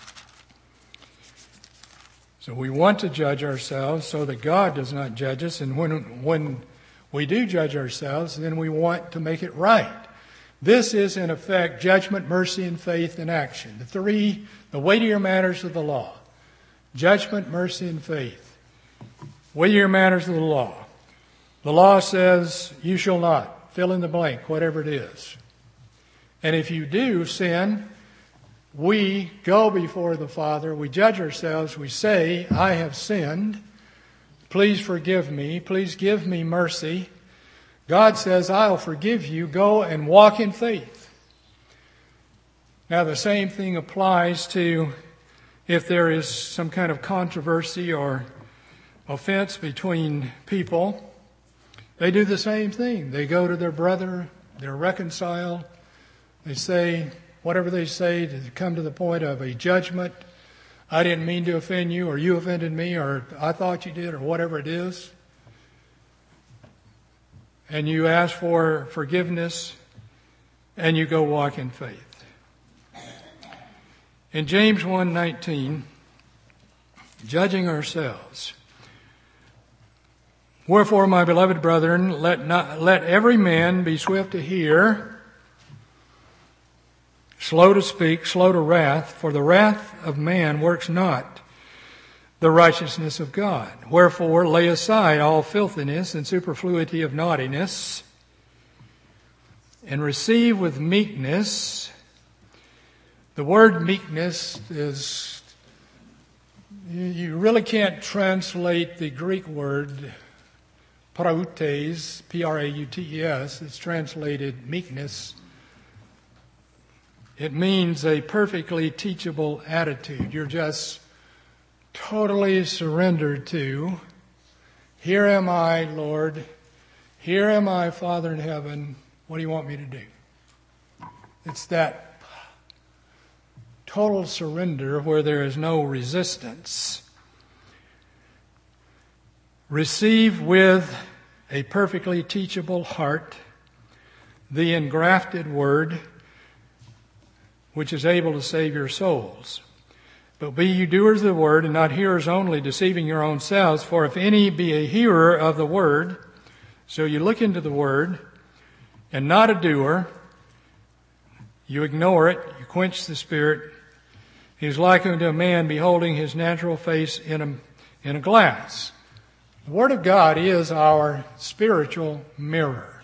So we want to judge ourselves so that God does not judge us. And when we do judge ourselves, then we want to make it right. This is, in effect, judgment, mercy, and faith in action. The weightier matters of the law. Judgment, mercy, and faith. Weightier matters of the law. The law says, you shall not. Fill in the blank, whatever it is. And if you do sin, we go before the Father. We judge ourselves. We say, I have sinned. Please forgive me. Please give me mercy. God says, I'll forgive you. Go and walk in faith. Now, the same thing applies to if there is some kind of controversy or offense between people. They do the same thing. They go to their brother. They're reconciled. They say whatever they say to come to the point of a judgment. I didn't mean to offend you, or you offended me, or I thought you did, or whatever it is. And you ask for forgiveness, and you go walk in faith. In James 1:19, judging ourselves. Wherefore, my beloved brethren, let every man be swift to hear, slow to speak, slow to wrath, for the wrath of man works not the righteousness of God. Wherefore, lay aside all filthiness and superfluity of naughtiness, and receive with meekness. The word meekness is, you really can't translate the Greek word prautes, P-R-A-U-T-E-S. It's translated meekness. It means a perfectly teachable attitude. You're just totally surrendered to, here am I, Lord. Here am I, Father in heaven. What do you want me to do? It's that total surrender where there is no resistance. Receive with a perfectly teachable heart the engrafted word, which is able to save your souls. But be you doers of the word, and not hearers only, deceiving your own selves. For if any be a hearer of the word, so you look into the word, and not a doer, you ignore it, you quench the Spirit. He is like unto a man beholding his natural face in a glass. The Word of God is our spiritual mirror.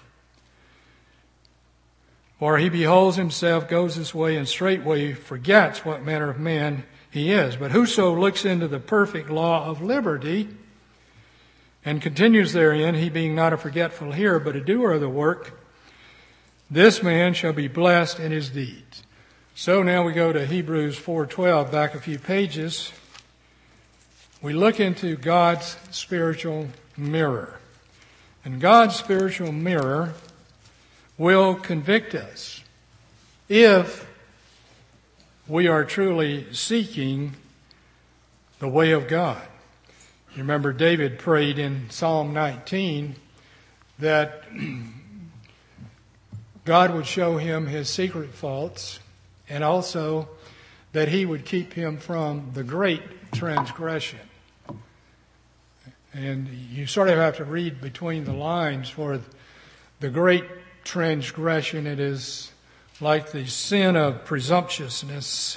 For he beholds himself, goes his way, and straightway forgets what manner of man he is. But whoso looks into the perfect law of liberty and continues therein, he being not a forgetful hearer, but a doer of the work, this man shall be blessed in his deeds. So now we go to Hebrews 4:12, back a few pages. We look into God's spiritual mirror. And God's spiritual mirror will convict us if we are truly seeking the way of God. You remember David prayed in Psalm 19 that God would show him his secret faults and also that he would keep him from the great transgression. And you sort of have to read between the lines for the great transgression. It is like the sin of presumptuousness.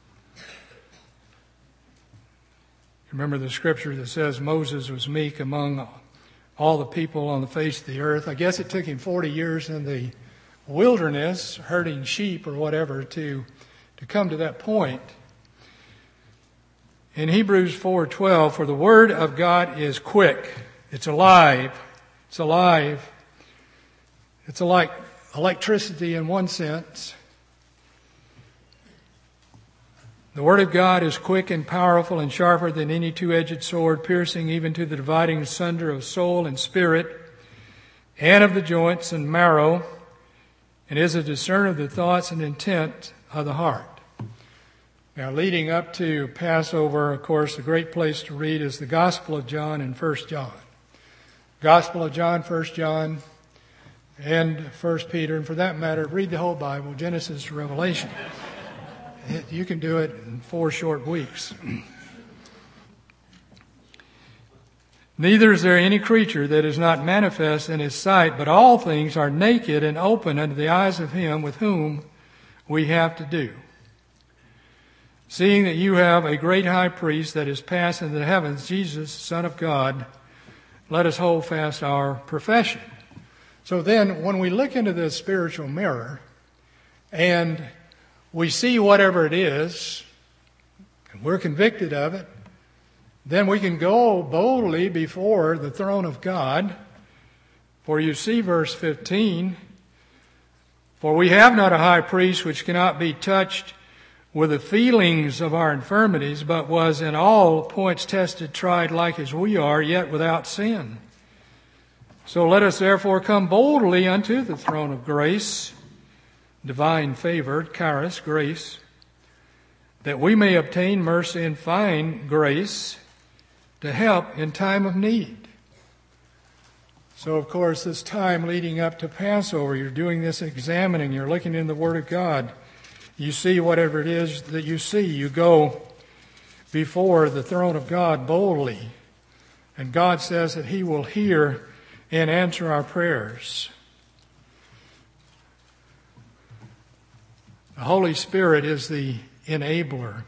Remember the scripture that says Moses was meek among all the people on the face of the earth. I guess it took him 40 years in the wilderness, herding sheep or whatever, to come to that point. In Hebrews 4:12, for the word of God is quick. It's alive. It's alive. It's like electricity in one sense. The word of God is quick and powerful and sharper than any two-edged sword, piercing even to the dividing asunder of soul and spirit, and of the joints and marrow, and is a discerner of the thoughts and intent of the heart. Now, leading up to Passover, of course, a great place to read is the Gospel of John and 1 John. Gospel of John, 1 John, and 1 Peter, and for that matter, read the whole Bible, Genesis to Revelation. You can do it in 4 short weeks. Neither is there any creature that is not manifest in his sight, but all things are naked and open unto the eyes of him with whom we have to do. Seeing that you have a great high priest that is passed into the heavens, Jesus, Son of God, let us hold fast our profession. So then, when we look into this spiritual mirror and we see whatever it is, and we're convicted of it, then we can go boldly before the throne of God. For you see verse 15, for we have not a high priest which cannot be touched with the feelings of our infirmities, but was in all points tested, tried like as we are, yet without sin. So let us therefore come boldly unto the throne of grace, divine favor, charis, grace, that we may obtain mercy and find grace to help in time of need. So, of course, this time leading up to Passover, you're doing this examining, you're looking in the Word of God. You see whatever it is that you see. You go before the throne of God boldly. And God says that He will hear and answer our prayers. The Holy Spirit is the enabler.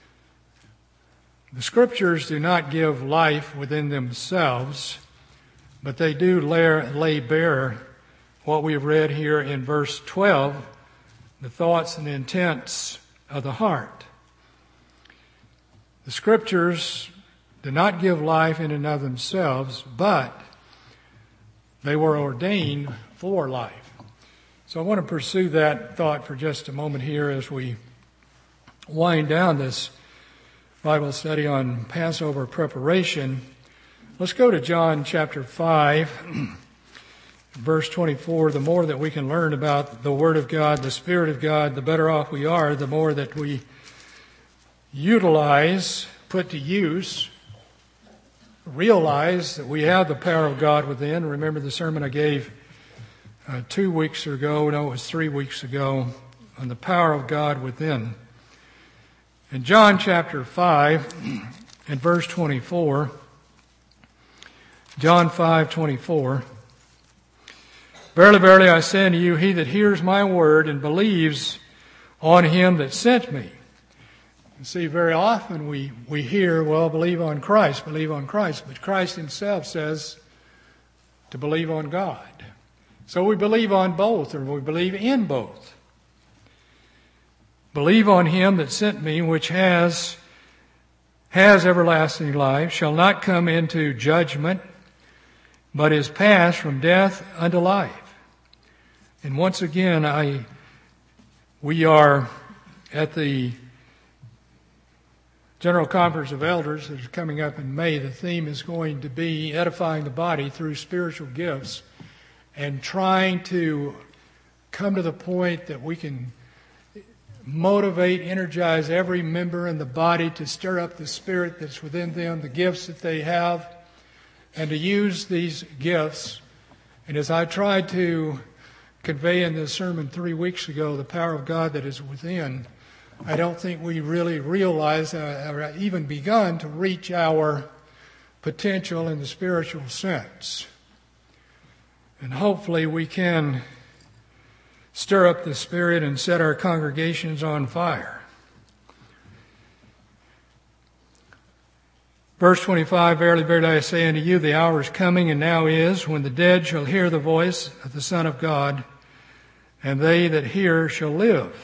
The Scriptures do not give life within themselves, but they do lay bare what we have read here in verse 12, the thoughts and intents of the heart. The Scriptures do not give life in and of themselves, but they were ordained for life. So I want to pursue that thought for just a moment here as we wind down this Bible study on Passover preparation. Let's go to John chapter 5, verse 24. The more that we can learn about the Word of God, the Spirit of God, the better off we are, the more that we utilize, put to use, realize that we have the power of God within. Remember the sermon I gave 3 weeks ago on the power of God within. In John chapter 5 and verse 24, John 5:24, verily, verily, I say unto you, he that hears my word and believes on him that sent me. You see, very often we hear, well, believe on Christ, but Christ himself says to believe on God. So we believe on both, or we believe in both. Believe on him that sent me, which has has everlasting life shall not come into judgment, but is passed from death unto life. And once again, we are at the General Conference of Elders that is coming up in May. The theme is going to be edifying the body through spiritual gifts and trying to come to the point that we can motivate, energize every member in the body to stir up the spirit that's within them, the gifts that they have, and to use these gifts. And as I tried to convey in this sermon 3 weeks ago, the power of God that is within, I don't think we really realize or even begun to reach our potential in the spiritual sense. And hopefully we can stir up the Spirit and set our congregations on fire. Verse 25, Verily, verily, I say unto you, the hour is coming, and now is, when the dead shall hear the voice of the Son of God, and they that hear shall live.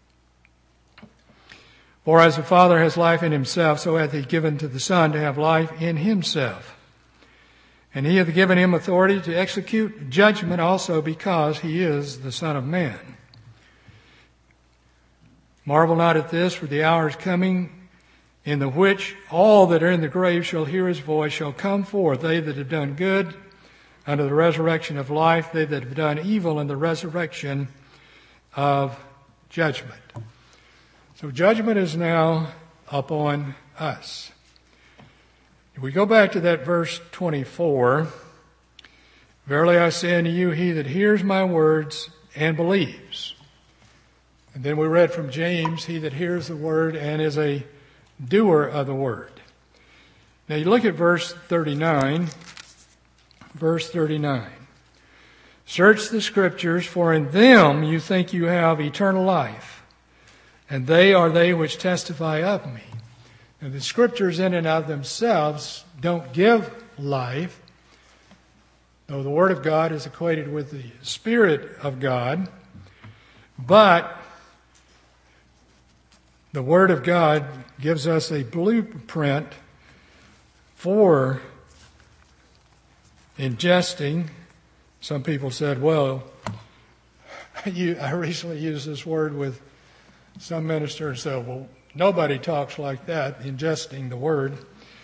For as the Father has life in himself, so hath he given to the Son to have life in himself. And he hath given him authority to execute judgment also, because he is the Son of Man. Marvel not at this, for the hour is coming, in the which all that are in the grave shall hear his voice, shall come forth, they that have done good unto the resurrection of life, they that have done evil in the resurrection of judgment. So judgment is now upon us. If we go back to that verse 24, Verily I say unto you, he that hears my words and believes. And then we read from James, he that hears the word and is a doer of the word. Now you look at verse 39. Verse 39. Search the scriptures, for in them you think you have eternal life, and they are they which testify of me. Now, the scriptures in and of themselves don't give life, though the Word of God is equated with the Spirit of God. But the Word of God gives us a blueprint for ingesting. Some people said, well, I recently used this word with some minister and said, well, nobody talks like that, ingesting the word.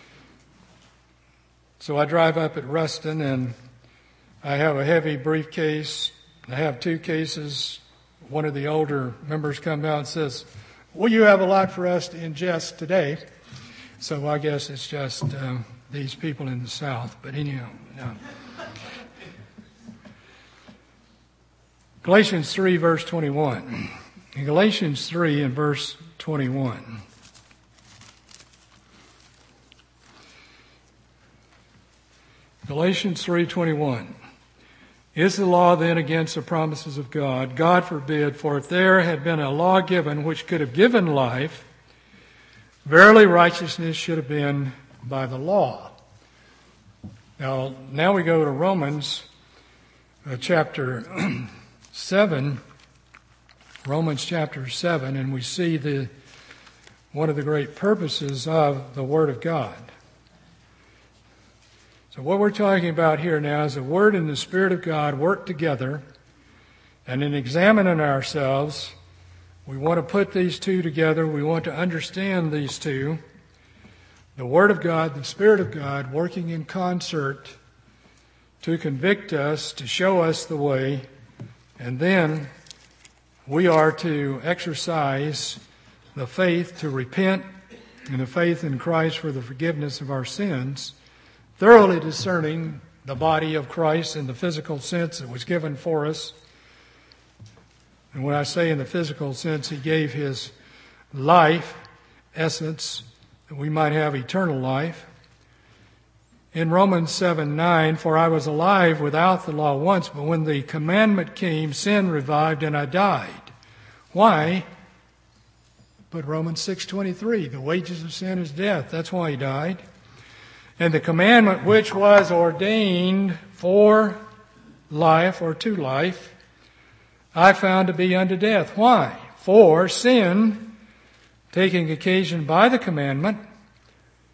So I drive up at Ruston and I have a heavy briefcase. I have 2 cases. One of the older members comes out and says, well, you have a lot for us to ingest today. So I guess it's just these people in the South. But anyhow, no. Galatians 3, verse 21. In Galatians 3 and verse 21. Galatians 3:21. Is the law then against the promises of God? God forbid, for if there had been a law given which could have given life, verily righteousness should have been by the law. Now we go to Romans chapter 7, Romans chapter 7, and we see one of the great purposes of the Word of God. So what we're talking about here now is the Word and the Spirit of God work together, and in examining ourselves, we want to put these two together. We want to understand these two. The Word of God, the Spirit of God, working in concert to convict us, to show us the way, and then we are to exercise the faith to repent and the faith in Christ for the forgiveness of our sins, thoroughly discerning the body of Christ in the physical sense that was given for us. And when I say in the physical sense, He gave His life, essence, that we might have eternal life. In Romans 7:9, for I was alive without the law once, but when the commandment came, sin revived and I died. Why? But Romans 6:23, the wages of sin is death. That's why He died. And the commandment which was ordained for life or to life, I found to be unto death. Why? For sin, taking occasion by the commandment,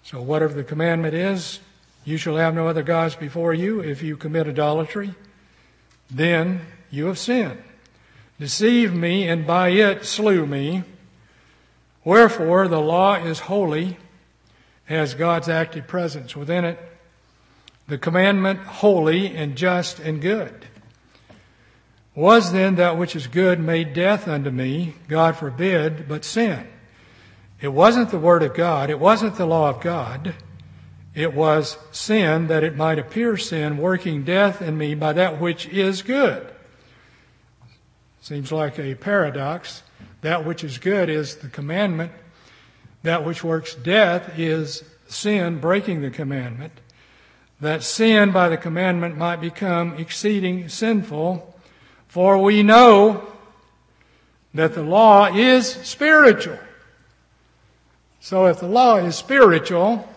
So whatever the commandment is, you shall have no other gods before you. If you commit idolatry, then you have sinned. Deceived me, and by it slew me. Wherefore the law is holy, has God's active presence within it. The commandment holy and just and good. Was then that which is good made death unto me? God forbid, but sin. It wasn't the word of God. It wasn't the law of God. It was sin, that it might appear sin, working death in me by that which is good. Seems like a paradox. That which is good is the commandment. That which works death is sin, breaking the commandment. That sin by the commandment might become exceeding sinful. For we know that the law is spiritual. So if the law is spiritual,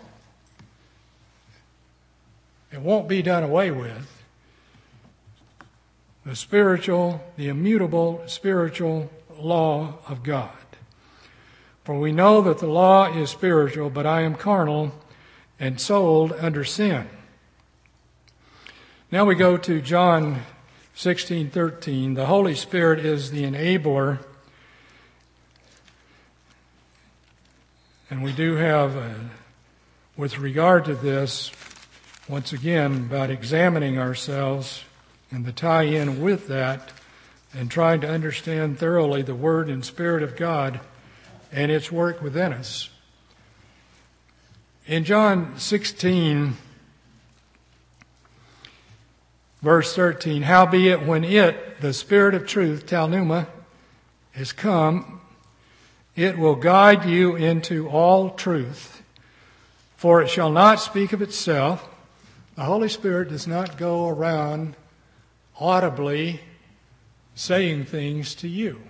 it won't be done away with. The immutable spiritual law of God. For we know that the law is spiritual, but I am carnal and sold under sin. Now we go to John 16:13. The Holy Spirit is the enabler. And we do have, with regard to this, once again, about examining ourselves and the tie-in with that and trying to understand thoroughly the Word and Spirit of God and its work within us. In John 16, verse 13, howbeit when it, the Spirit of truth, Talnuma, is come, it will guide you into all truth, for it shall not speak of itself. The Holy Spirit does not go around audibly saying things to you.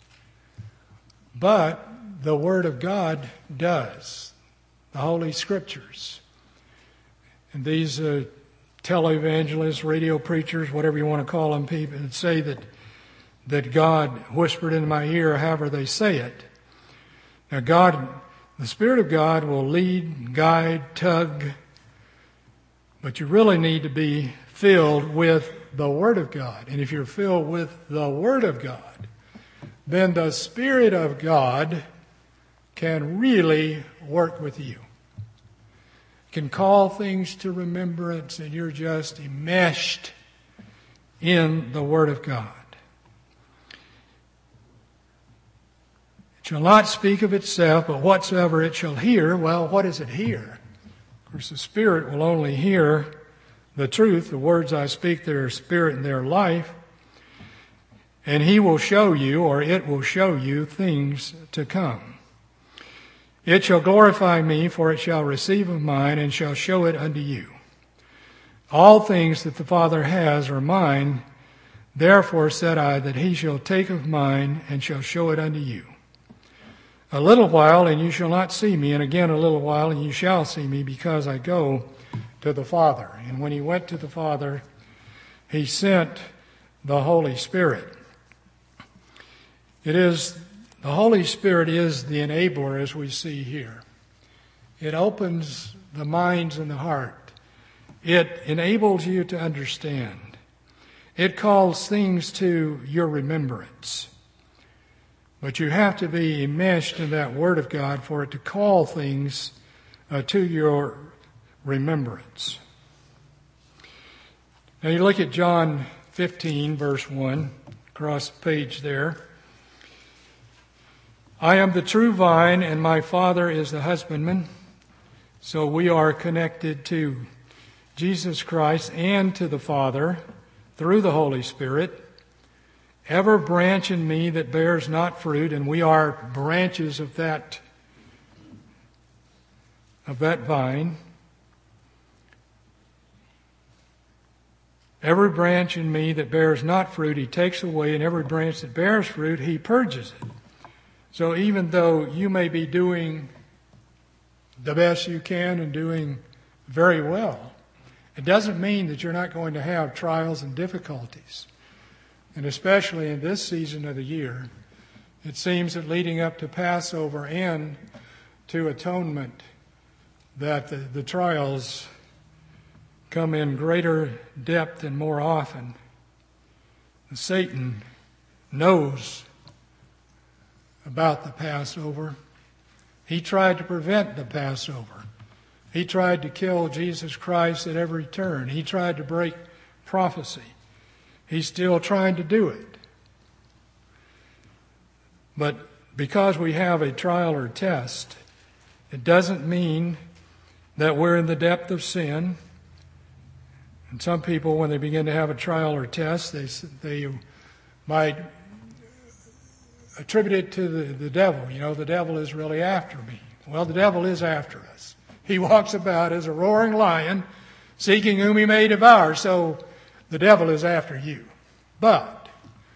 But the Word of God does. The Holy Scriptures. And these televangelists, radio preachers, whatever you want to call them, people that say that God whispered in my ear, however they say it. Now God, the Spirit of God will lead, guide, tug, but you really need to be filled with the Word of God. And if you're filled with the Word of God, then the Spirit of God can really work with you. Can call things to remembrance, and you're just enmeshed in the Word of God. It shall not speak of itself, but whatsoever it shall hear. Well, what does it hear? Of course, the Spirit will only hear the truth. The words I speak, their spirit and their life. And He will show you, or it will show you, things to come. It shall glorify me, for it shall receive of mine, and shall show it unto you. All things that the Father has are mine. Therefore said I, that He shall take of mine, and shall show it unto you. A little while, and you shall not see me, and again a little while, and you shall see me, because I go to the Father. And when He went to the Father, He sent the Holy Spirit. The Holy Spirit is the enabler, as we see here. It opens the minds and the heart. It enables you to understand. It calls things to your remembrance. But you have to be enmeshed in that Word of God for it to call things to your remembrance. Now you look at John 15, verse 1, across the page there. I am the true vine, and my Father is the husbandman. So we are connected to Jesus Christ and to the Father through the Holy Spirit. Every branch in me that bears not fruit, and we are branches of that vine. Every branch in me that bears not fruit, He takes away, and every branch that bears fruit, He purges it. So even though you may be doing the best you can and doing very well, it doesn't mean that you're not going to have trials and difficulties. And especially in this season of the year, it seems that leading up to Passover and to Atonement, that the trials come in greater depth and more often. Satan knows about the Passover. He tried to prevent the Passover. He tried to kill Jesus Christ at every turn. He tried to break prophecy. He's still trying to do it. But because we have a trial or test, it doesn't mean that we're in the depth of sin. And some people, when they begin to have a trial or test, they might attribute it to the devil. You know, the devil is really after me. Well, the devil is after us. He walks about as a roaring lion, seeking whom he may devour. So the devil is after you. But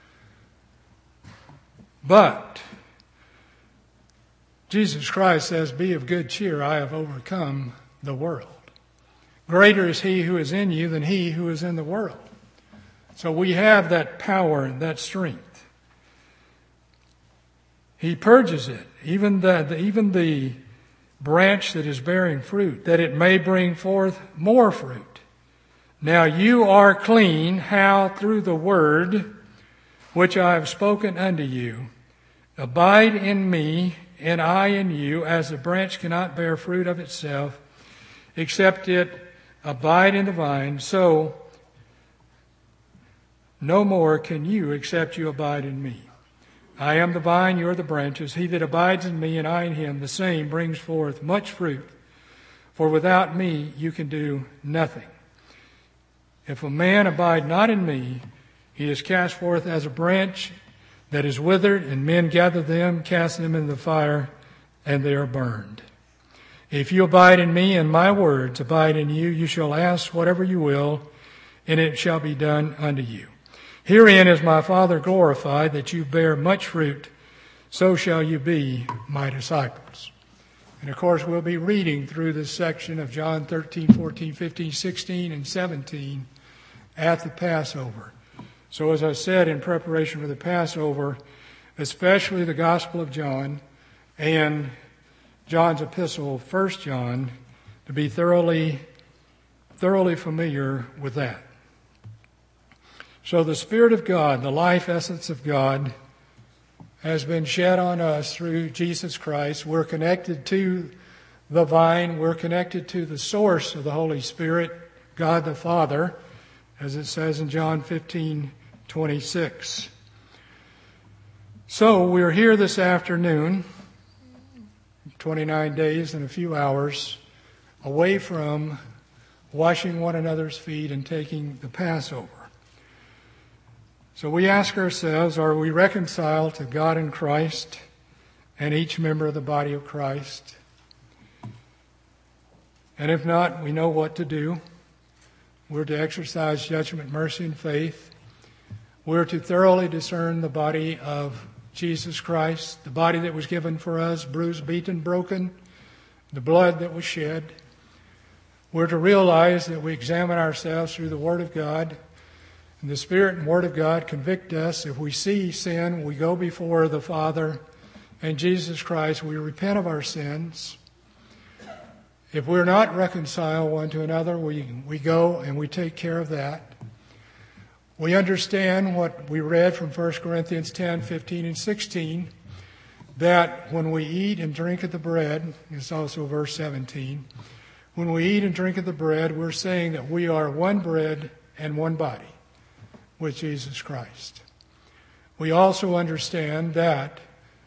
Jesus Christ says, "Be of good cheer, I have overcome the world. Greater is he who is in you than he who is in the world." So we have that power and that strength. He purges it, even the branch that is bearing fruit, that it may bring forth more fruit. Now you are clean, how? Through the word which I have spoken unto you. Abide in me, and I in you, as the branch cannot bear fruit of itself, except it abide in the vine, so no more can you except you abide in me. I am the vine, you are the branches. He that abides in me and I in him, the same brings forth much fruit. For without me you can do nothing. If a man abide not in me, he is cast forth as a branch that is withered, and men gather them, cast them in the fire, and they are burned. If you abide in me and my words abide in you, you shall ask whatever you will, and it shall be done unto you. Herein is my Father glorified, that you bear much fruit, so shall you be my disciples. And of course, we'll be reading through this section of John 13, 14, 15, 16, and 17 at the Passover. So as I said, in preparation for the Passover, especially the Gospel of John and John's epistle, 1 John, to be thoroughly familiar with that. So the Spirit of God, the life essence of God, has been shed on us through Jesus Christ. We're connected to the vine. We're connected to the source of the Holy Spirit, God the Father, as it says in John 15:26. So we're here this afternoon, 29 days and a few hours away from washing one another's feet and taking the Passover. So we ask ourselves, are we reconciled to God in Christ and each member of the body of Christ? And if not, we know what to do. We're to exercise judgment, mercy, and faith. We're to thoroughly discern the body of Jesus Christ, the body that was given for us, bruised, beaten, broken, the blood that was shed. We're to realize that we examine ourselves through the Word of God. And the Spirit and Word of God convict us. If we see sin, we go before the Father and Jesus Christ. We repent of our sins. If we're not reconciled one to another, we go and we take care of that. We understand what we read from 1 Corinthians 10, 15, and 16, that when we eat and drink of the bread, it's also verse 17, when we eat and drink of the bread, we're saying that we are one bread and one body with Jesus Christ. We also understand that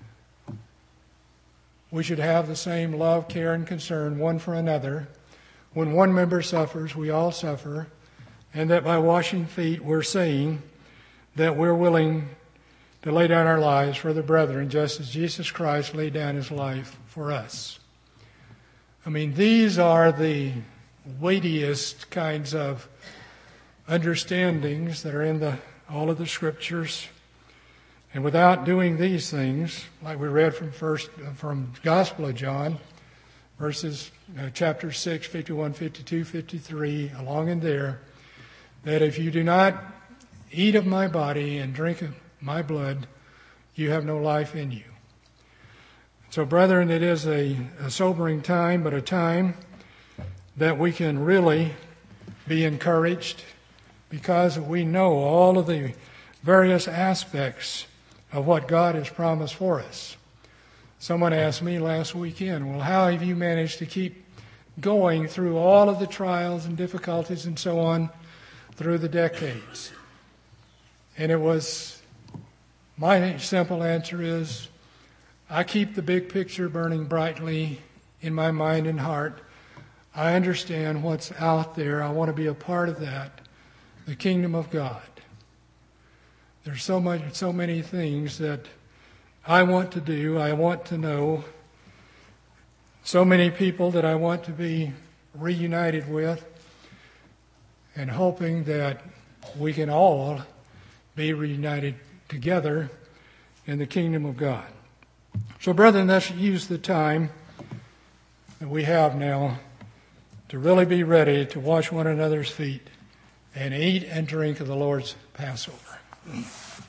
we should have the same love, care, and concern one for another. When one member suffers, we all suffer. And that by washing feet, we're saying that we're willing to lay down our lives for the brethren, just as Jesus Christ laid down his life for us. I mean, these are the weightiest kinds of understandings that are in all of the Scriptures. And without doing these things, like we read from Gospel of John, chapter 6, 51, 52, 53, along in there, that if you do not eat of my body and drink of my blood, you have no life in you. So, brethren, it is a sobering time, but a time that we can really be encouraged because we know all of the various aspects of what God has promised for us. Someone asked me last weekend, well, how have you managed to keep going through all of the trials and difficulties and so on through the decades? And it was, my simple answer is, I keep the big picture burning brightly in my mind and heart. I understand what's out there. I want to be a part of that, the kingdom of God. There's so many things that I want to do, I want to know. So many people that I want to be reunited with, and hoping that we can all be reunited together in the kingdom of God. So, brethren, let's use the time that we have now to really be ready to wash one another's feet and eat and drink of the Lord's Passover.